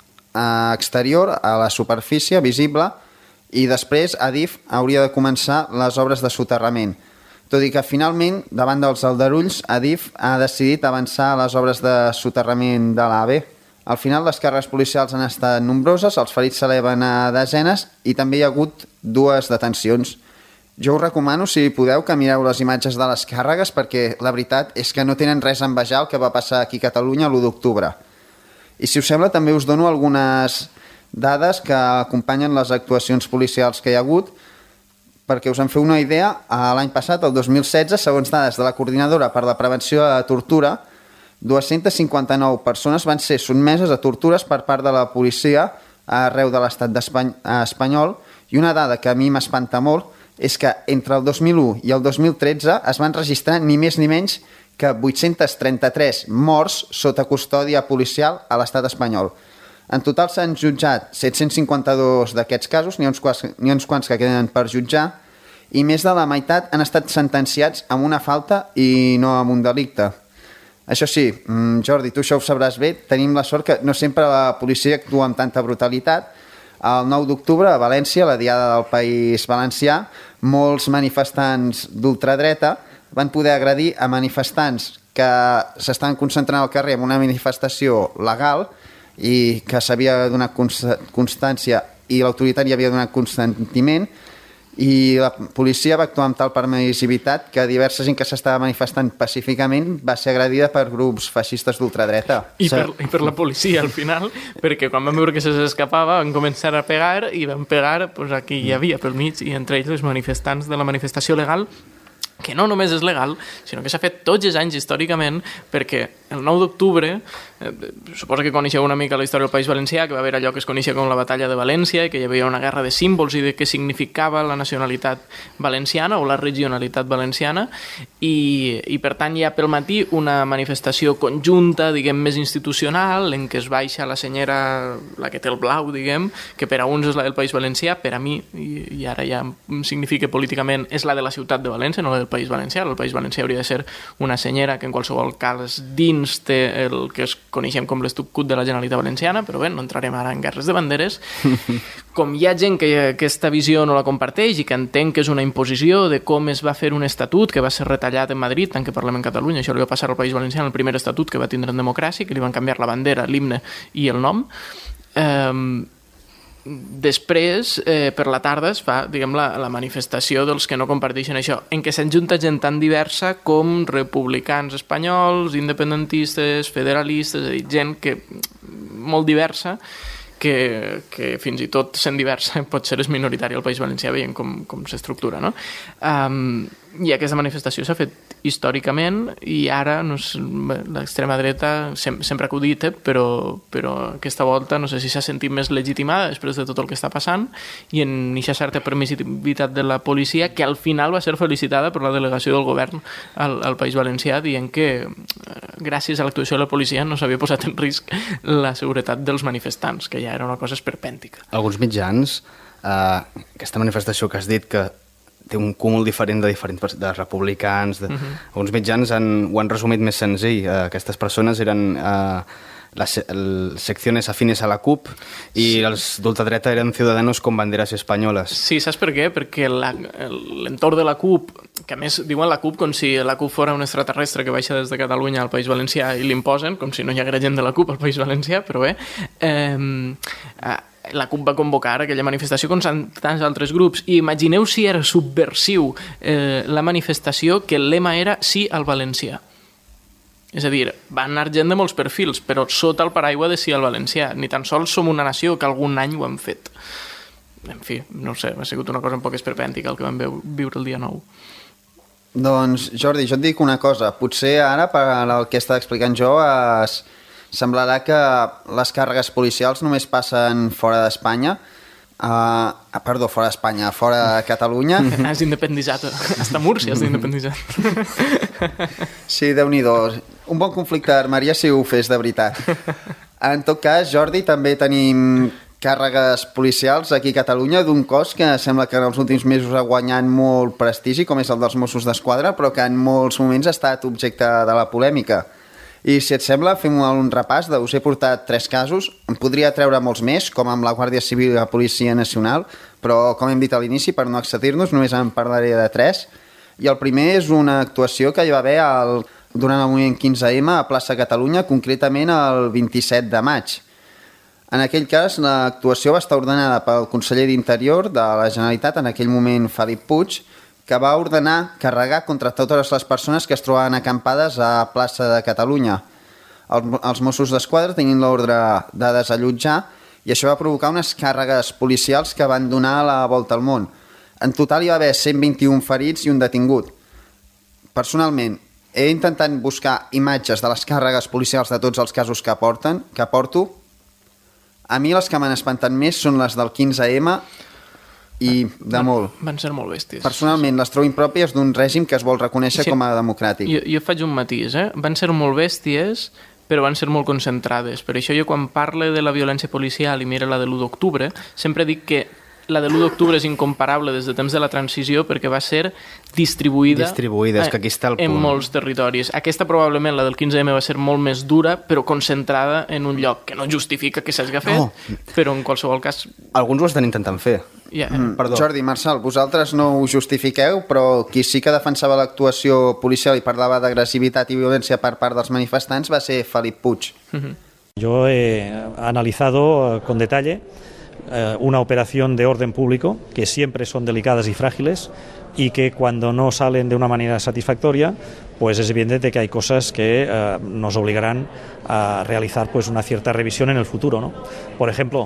exterior, a la superfície visible, i després Adif hauria de començar les obres de soterrament. Tot i que finalment, davant dels aldarulls, Adif ha decidit avançar les obres de soterrament de l'AVE. Al final, les càrregues policials han estat nombroses, els ferits s'eleven a desenes i també hi ha hagut 2 detencions. Jo us recomano, si podeu, que mireu les imatges de les càrregues perquè la veritat és que no tenen res a envejar el que va passar aquí a Catalunya l'1 d'octubre. I si us sembla, també us dono algunes dades que acompanyen les actuacions policials que hi ha hagut. Perquè us en feu una idea, l'any passat, el 2016, segons dades de la Coordinadora per la Prevenció de la Tortura, 259 persones van ser sotmeses a tortures per part de la policia arreu de l'estat espanyol, i una dada que a mi m'espanta molt és que entre el 2001 i el 2013 es van registrar ni més ni menys que 833 morts sota custòdia policial a l'estat espanyol. En total s'han jutjat 752 d'aquests casos, n'hi ha uns quants que queden per jutjar, i més de la meitat han estat sentenciats amb una falta i no amb un delicte. Això sí, Jordi, tu això ho sabràs bé, tenim la sort que no sempre la policia actua amb tanta brutalitat. El 9 d'octubre, a València, la Diada del País Valencià, molts manifestants d'ultradreta van poder agredir a manifestants que s'estan concentrant al carrer en una manifestació legal i que s'havia donat constància i l'autoritat hi havia donat consentiment, i la policia va actuar amb tal permissivitat que diversa gent que s'estava manifestant pacíficament va ser agredida per grups feixistes d'ultradreta. I per la policia, al final, perquè quan van veure que se s'escapava van començar a pegar i van pegar pues, a qui hi havia pel mig, i entre ells els manifestants de la manifestació legal, que no només és legal, sinó que s'ha fet tots els anys històricament, perquè el 9 d'octubre, suposo que coneixeu una mica la història del País Valencià, que va haver allò que es coneixia com la Batalla de València, i que hi havia una guerra de símbols i de què significava la nacionalitat valenciana o la regionalitat valenciana, i per tant hi ha pel matí una manifestació conjunta, diguem, més institucional, en què es baixa la senyera, la que té el blau, diguem, que per a uns és la del País Valencià, per a mi, i ara ja significa políticament, és la de la ciutat de València, no la del País Valencià. El País Valencià hauria de ser una senyera que en qualsevol cas dins té el que es coneixem com l'estucut de la Generalitat Valenciana, però bé, no entrarem ara en guerres de banderes. Com hi ha gent que aquesta visió no la comparteix i que entén que és una imposició de com es va fer un estatut que va ser retallat en Madrid, tant que parlem en Catalunya, això li va passar al País Valencià en el primer estatut que va tindre en democràcia, que li van canviar la bandera, l'himne i el nom. Després, per la tarda, es fa, diguem, la manifestació dels que no comparteixen això, en què s'enjunta gent tan diversa com republicans espanyols, independentistes, federalistes, és a dir, gent que molt diversa, que fins i tot sent diversa pot ser minoritària al País Valencià, veient com s'estructura, no? I aquesta manifestació s'ha fet històricament i ara l'extrema dreta sempre que ho dit, però aquesta volta no sé si s'ha sentit més legitimada després de tot el que està passant i en aquesta certa permissivitat de la policia que al final va ser felicitada per la delegació del govern al País Valencià dient que gràcies a l'actuació de la policia no s'havia posat en risc la seguretat dels manifestants, que ja era una cosa esperpèntica. Alguns mitjans, aquesta manifestació que has dit que té un cúmul diferent de republicans. Alguns mitjans ho han resumit més senzill. Aquestes persones eren les secciones afines a la CUP i els d'ultradreta eren ciudadanos con banderas españolas. Sí, saps per què? Perquè l'entorn de la CUP, que a més diuen la CUP com si la CUP fora un extraterrestre que baixa des de Catalunya al País Valencià i l'imposen, com si no hi hagués gent de la CUP al País Valencià, però bé... la CUP va convocar aquella manifestació com tants altres grups i imagineu si era subversiu la manifestació que el lema era sí al valencià. És a dir, van anar gent de molts perfils, però sota el paraigua de sí al valencià. Ni tan sols som una nació que algun any ho han fet. En fi, no sé, ha sigut una cosa un poc esperpèntica el que vam viure el dia 9. Doncs, Jordi, jo et dic una cosa. Potser ara, per el que està explicant jo, semblarà que les càrregues policials només passen fora d'Espanya. Perdó, fora d'Espanya, fora de Catalunya. Has independitzat. Hasta Múrcia has independitzat. Sí, Déu-n'hi-do. Un bon conflicte d'armeria si ho fes de veritat. En tot cas, Jordi, també tenim càrregues policials aquí a Catalunya d'un cos que sembla que en els últims mesos ha guanyat molt prestigi, com és el dels Mossos d'Esquadra, però que en molts moments ha estat objecte de la polèmica. I si et sembla, fem un repàs. Us he portat 3 casos. En podria treure molts més, com amb la Guàrdia Civil i la Policia Nacional, però, com hem dit a l'inici, per no excedir-nos, només en parlaré de 3. I el primer és una actuació que hi va haver durant el moviment 15M a Plaça Catalunya, concretament el 27 de maig. En aquell cas, l'actuació va estar ordenada pel conseller d'Interior de la Generalitat, en aquell moment Felip Puig, que va ordenar carregar contra totes les persones que es trobaven acampades a Plaça de Catalunya. Els Mossos d'Esquadra tenien l'ordre de desallotjar i això va provocar unes càrregues policials que van donar la volta al món. En total hi va haver 121 ferits i un detingut. Personalment, he intentat buscar imatges de les càrregues policials de tots els casos que porto. A mi les que m'han espantat més són les del 15M i de molt. Van ser molt bèsties. Personalment, les trobo impròpies d'un règim que es vol reconèixer com a democràtic. Jo faig un matís, Van ser molt bèsties, però van ser molt concentrades. Per això jo quan parle de la violència policial i mira la de l'1 d'octubre, sempre dic que la de l'1 d'octubre és incomparable des de temps de la transició perquè va ser distribuïda és que aquí està el punt. En molts territoris. Aquesta probablement, la del 15M, va ser molt més dura, però concentrada en un lloc, que no justifica que s'hagi fet, però en qualsevol cas... Alguns ho estan intentant fer. Perdó. Jordi, Marçal, vosaltres no ho justifiqueu, però qui sí que defensava l'actuació policial i parlava d'agressivitat i violència per part dels manifestants va ser Felip Puig. Yo he analizado con detalle una operación de orden público que siempre son delicadas y frágiles y que cuando no salen de una manera satisfactoria pues es evidente que hay cosas que nos obligarán a realizar pues una cierta revisión en el futuro, ¿no? Por ejemplo,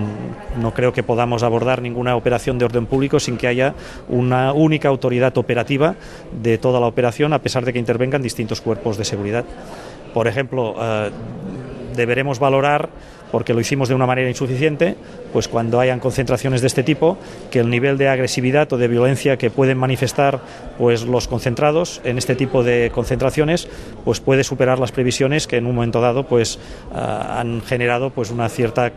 no creo que podamos abordar ninguna operación de orden público sin que haya una única autoridad operativa de toda la operación, a pesar de que intervengan distintos cuerpos de seguridad. Por ejemplo, deberemos valorar, porque lo hicimos de una manera insuficiente, pues cuando hayan concentraciones de este tipo, que el nivel de agresividad o de violencia que pueden manifestar pues los concentrados en este tipo de concentraciones pues puede superar las previsiones que en un momento dado pues han generado pues una cierta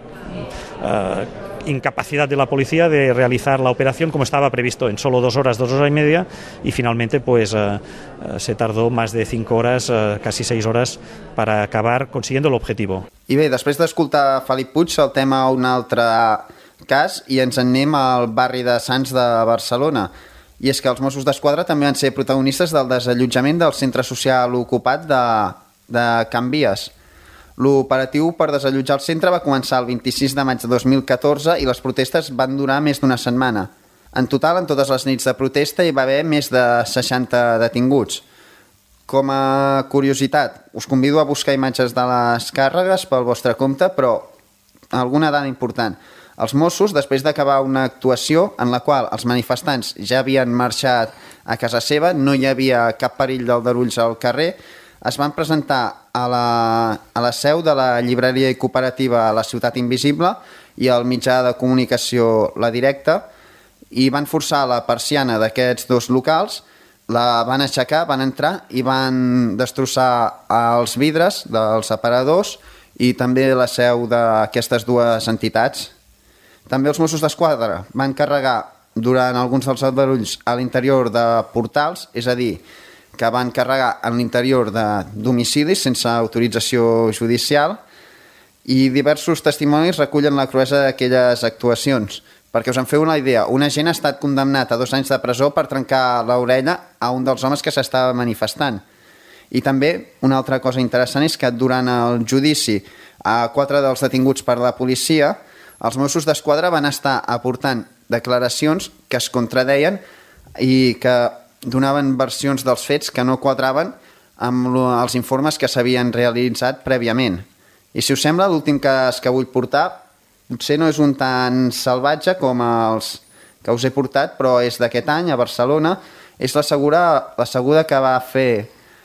incapacidad de la policía de realizar la operación como estaba previsto en solo 2 horas y media y finalmente pues se tardó más de 5 horas, casi 6 horas para acabar consiguiendo el objetivo. I bé, després d'escoltar Felip Puig saltem a un altre cas i ens en anem al barri de Sants de Barcelona. I és que els Mossos d'Esquadra també van ser protagonistes del desallotjament del centre social ocupat de Can Vies. L'operatiu per desallotjar el centre va començar el 26 de maig de 2014 i les protestes van durar més d'1 setmana. En total, en totes les nits de protesta hi va haver més de 60 detinguts. Com a curiositat, us convido a buscar imatges de les càrregues pel vostre compte, però alguna dada important. Els Mossos, després d'acabar una actuació en la qual els manifestants ja havien marxat a casa seva, no hi havia cap perill d'aldarulls al carrer, es van presentar a la seu de la llibreria i cooperativa La Ciutat Invisible i al mitjà de comunicació La Directa i van forçar la persiana d'aquests dos locals, la van aixecar, van entrar i van destrossar els vidres dels aparadors i també la seu d'aquestes dues entitats. També els Mossos d'Esquadra van carregar durant alguns dels aldarulls a l'interior de portals, és a dir, que van carregar en l'interior de domicilis sense autorització judicial i diversos testimonis recullen la cruesa d'aquelles actuacions. Perquè us en feu una idea, un agent ha estat condemnat a 2 anys de presó per trencar l'orella a un dels homes que s'estava manifestant. I també una altra cosa interessant és que durant el judici a 4 dels detinguts per la policia, els Mossos d'Esquadra van estar aportant declaracions que es contradeien i que donaven versions dels fets que no quadraven amb els informes que s'havien realitzat prèviament. I si us sembla, l'últim cas que vull portar potser no és un tan salvatge com els que us he portat, però és d'aquest any, a Barcelona. És la seguda que va fer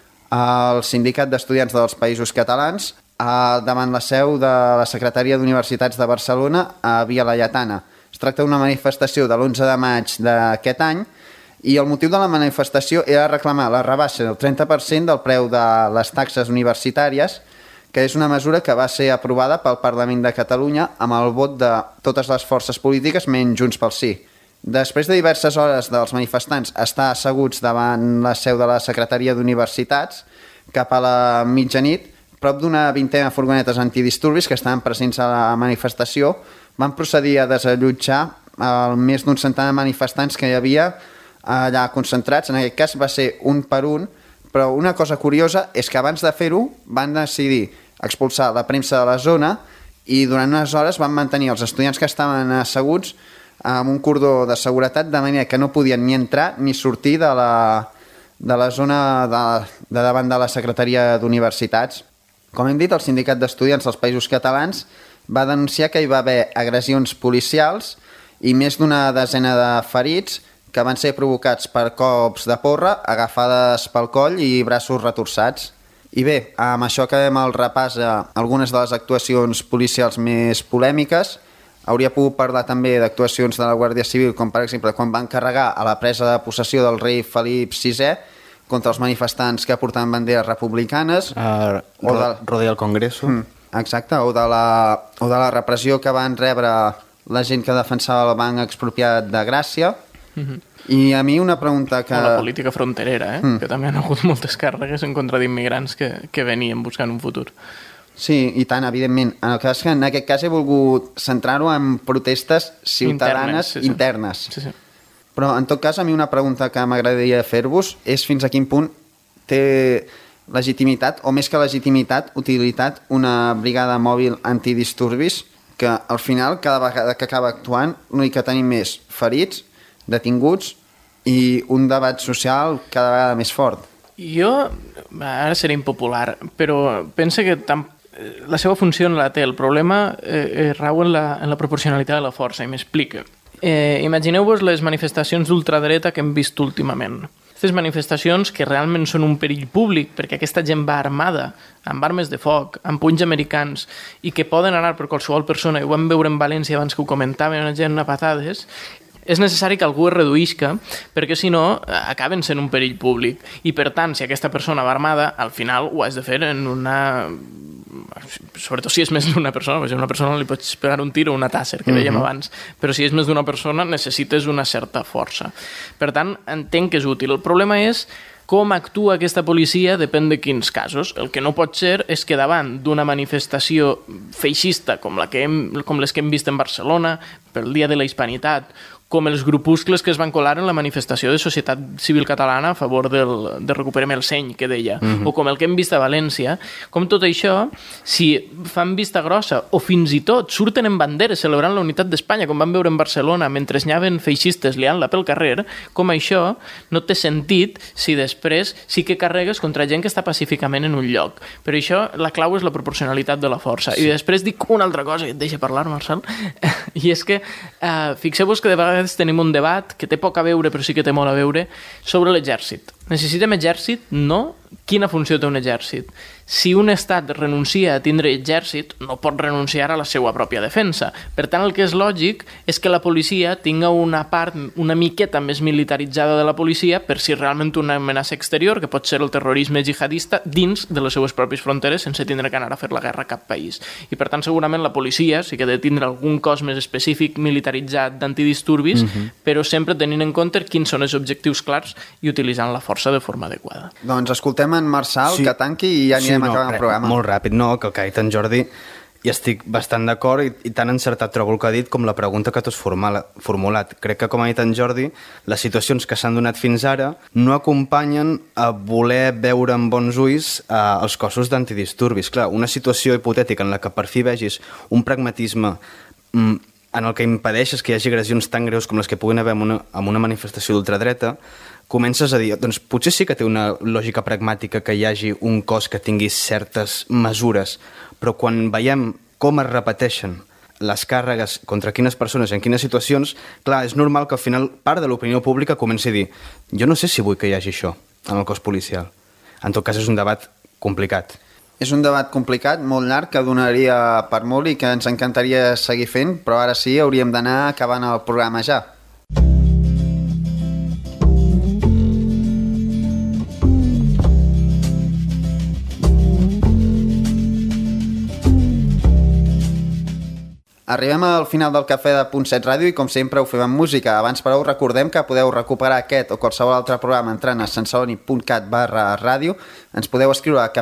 el Sindicat d'Estudiants dels Països Catalans davant la seu de la Secretaria d'Universitats de Barcelona a Via Laietana. Es tracta d'una manifestació de l'11 de maig d'aquest any i el motiu de la manifestació era reclamar la rebaixa del 30% del preu de les taxes universitàries, que és una mesura que va ser aprovada pel Parlament de Catalunya amb el vot de totes les forces polítiques menys Junts pel Sí. Després de diverses hores dels manifestants estar asseguts davant la seu de la Secretaria d'Universitats, cap a la mitjanit, prop d'una 20a furgonetes antidisturbis que estaven presents a la manifestació van procedir a desallotjar més d'un centenar de manifestants que hi havia allà concentrats. En aquest cas va ser un per un, però una cosa curiosa és que abans de fer-ho van decidir expulsar la premsa de la zona i durant unes hores van mantenir els estudiants que estaven asseguts amb un cordó de seguretat de manera que no podien ni entrar ni sortir de la zona de davant de la Secretaria d'Universitats. Com hem dit, el Sindicat d'Estudiants dels Països Catalans va denunciar que hi va haver agressions policials i més d'una desena de ferits que van ser provocats per cops de porra, agafades pel coll i braços retorçats. I bé, amb això acabem el repàs a algunes de les actuacions policials més polèmiques. Hauria pogut parlar també d'actuacions de la Guàrdia Civil, com per exemple quan van carregar a la presa de possessió del rei Felip VI contra els manifestants que portaven banderes republicanes. Rodea el Congreso. Exacte, o de la repressió que van rebre la gent que defensava el banc expropiat de Gràcia. I a mi una pregunta que... O la política fronterera, que també han hagut moltes càrregues en contra d'immigrants que venien buscant un futur. Sí, i tant, evidentment. En aquest cas he volgut centrar-ho en protestes ciutadanes internes. Sí. Però, en tot cas, a mi una pregunta que m'agradaria fer-vos és fins a quin punt té legitimitat, o més que legitimitat, utilitat, una brigada mòbil antidisturbis que, al final, cada vegada que acaba actuant, l'únic que tenim és ferits, detinguts i un debat social cada vegada més fort. Jo, ara seré impopular, però penso que la seva funció no la té. El problema rau en la proporcionalitat de la força, i m'explico. Imagineu-vos les manifestacions d'ultradreta que hem vist últimament. Aquestes manifestacions que realment són un perill públic perquè aquesta gent va armada, amb armes de foc, amb punys americans i que poden anar per qualsevol persona, i ho vam veure en València abans que ho comentaven, una gent a patades, és necessari que algú es reduïsca perquè si no acaben sent un perill públic i per tant si aquesta persona va armada al final ho has de fer en una... sobretot si és més d'una persona, perquè a una persona li pots pegar un tir o una tàsser que dèiem abans, però si és més d'una persona necessites una certa força. Per tant, entenc que és útil. El problema és com actua aquesta policia depèn de quins casos. El que no pot ser és que davant d'una manifestació feixista com les que hem vist en Barcelona, pel Dia de la Hispanitat, com els grupuscles que es van colar en la manifestació de Societat Civil Catalana a favor de Recuperem el Seny, que deia, o com el que hem vist a València, com tot això, si fan vista grossa, o fins i tot surten en banderes celebrant la unitat d'Espanya, com vam veure en Barcelona, mentre anaven feixistes liant-la pel carrer, com això no té sentit si després sí que carregues contra gent que està pacíficament en un lloc. Per això la clau és la proporcionalitat de la força. I després dic una altra cosa, i et deixa parlar, Marcel, i és que fixeu-vos que de vegades tenim un debat que té poc a veure, però sí que té molt a veure, sobre l'exèrcit. Necessitem exèrcit? No. Quina funció té un exèrcit? Si un estat renuncia a tindre exèrcit, no pot renunciar a la seva pròpia defensa. Per tant, el que és lògic és que la policia tinga una part una miqueta més militaritzada de la policia per si realment una amenaça exterior, que pot ser el terrorisme jihadista, dins de les seues pròpies fronteres sense tindre que anar a fer la guerra a cap país. I per tant, segurament la policia sí que ha de tindre algun cos més específic militaritzat d'antidisturbis, però sempre tenint en compte quins són els objectius clars i utilitzant la força de forma adequada. Doncs escoltem en Marçal, que tanqui i ja anirem acabant el programa. Molt ràpid, que el que ha dit en Jordi i estic bastant d'acord i tan encertat trobo el que ha dit com la pregunta que tu has formulat. Crec que, com ha dit en Jordi, les situacions que s'han donat fins ara no acompanyen a voler veure amb bons ulls els cossos d'antidisturbis. Clar, una situació hipotètica en la que per fi vegis un pragmatisme en el que impedeixes que hi hagi agressions tan greus com les que puguin haver en una manifestació d'ultradreta, comences a dir, doncs potser sí que té una lògica pragmàtica que hi hagi un cos que tingui certes mesures, però quan veiem com es repeteixen les càrregues contra quines persones, en quines situacions, clar, és normal que al final part de l'opinió pública comenci a dir jo no sé si vull que hi hagi això en el cos policial. En tot cas, és un debat complicat. És un debat complicat, molt llarg, que donaria per molt i que ens encantaria seguir fent, però ara sí, hauríem d'anar acabant el programa ja. Arribem al final del Cafè de Punt 7 Ràdio i, com sempre, ho fem amb música. Abans, però, recordem que podeu recuperar aquest o qualsevol altre programa entrant a sensoni.cat/ràdio. Ens podeu escriure a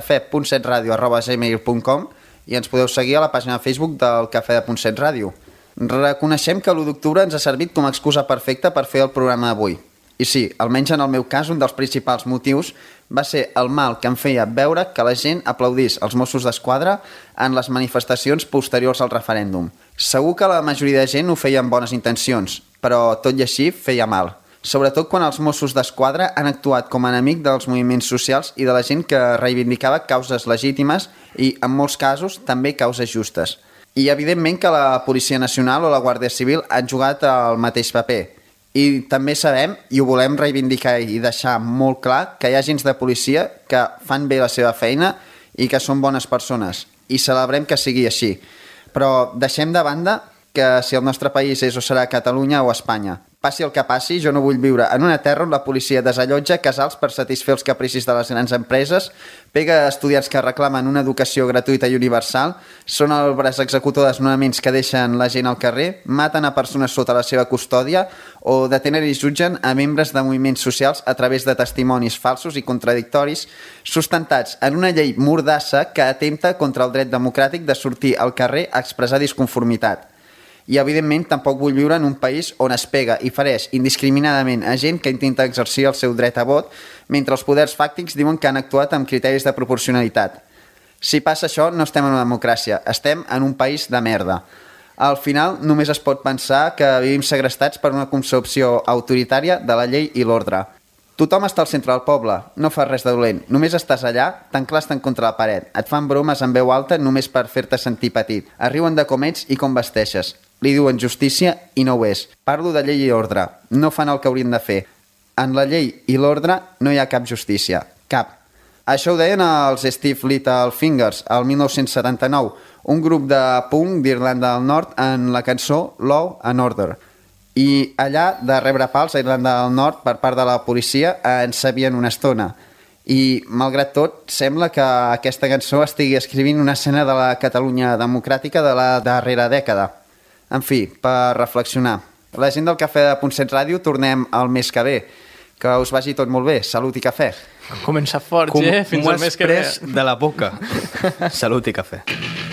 cafè.setradio@gmail.com i ens podeu seguir a la pàgina de Facebook del Cafè de Punt 7 Ràdio. Reconeixem que l'1 d'octubre ens ha servit com a excusa perfecta per fer el programa d'avui. I sí, almenys en el meu cas, un dels principals motius va ser el mal que em feia veure que la gent aplaudís els Mossos d'Esquadra en les manifestacions posteriors al referèndum. Segur que la majoria de gent ho feia amb bones intencions, però tot i així feia mal. Sobretot quan els Mossos d'Esquadra han actuat com a enemic dels moviments socials i de la gent que reivindicava causes legítimes i, en molts casos, també causes justes. I, evidentment, que la Policia Nacional o la Guàrdia Civil han jugat el mateix paper. I també sabem, i ho volem reivindicar i deixar molt clar, que hi ha agents de policia que fan bé la seva feina i que són bones persones. I celebrem que sigui així. Però deixem de banda que si el nostre país és o serà Catalunya o Espanya. Passi el que passi, jo no vull viure en una terra on la policia desallotja casals per satisfer els capricis de les grans empreses, pega estudiants que reclamen una educació gratuïta i universal, són el braç executor de desnonaments que deixen la gent al carrer, maten a persones sota la seva custòdia o detenen i jutgen a membres de moviments socials a través de testimonis falsos i contradictoris sustentats en una llei mordassa que atempta contra el dret democràtic de sortir al carrer a expressar disconformitat. I, evidentment, tampoc vull viure en un país on es pega i fereix indiscriminadament a gent que intenta exercir el seu dret a vot, mentre els poders fàctics diuen que han actuat amb criteris de proporcionalitat. Si passa això, no estem en una democràcia, estem en un país de merda. Al final, només es pot pensar que vivim segrestats per una concepció autoritària de la llei i l'ordre. Tothom està al centre del poble, no fas res de dolent, només estàs allà, t'enclasten contra la paret, et fan bromes en veu alta només per fer-te sentir petit, es riuen de com ets i com vesteixes. Li diuen justícia i no ho és. Parlo de llei i ordre. No fan el que haurien de fer. En la llei i l'ordre no hi ha cap justícia. Cap. Això ho deien els Steve Little Fingers el 1979, un grup de punk d'Irlanda del Nord en la cançó Law and Order. I allà, de rebre pals a Irlanda del Nord per part de la policia, en sabien una estona. I, malgrat tot, sembla que aquesta cançó estigui escrivint una escena de la Catalunya democràtica de la darrera dècada. En fi, per reflexionar. La gent del Cafè de Punt 7 Ràdio tornem el mes que ve. Que us vagi tot molt bé. Salut i cafè. Comença fort, fins al mes que ve. Com ho has pres de la boca. Salut i cafè.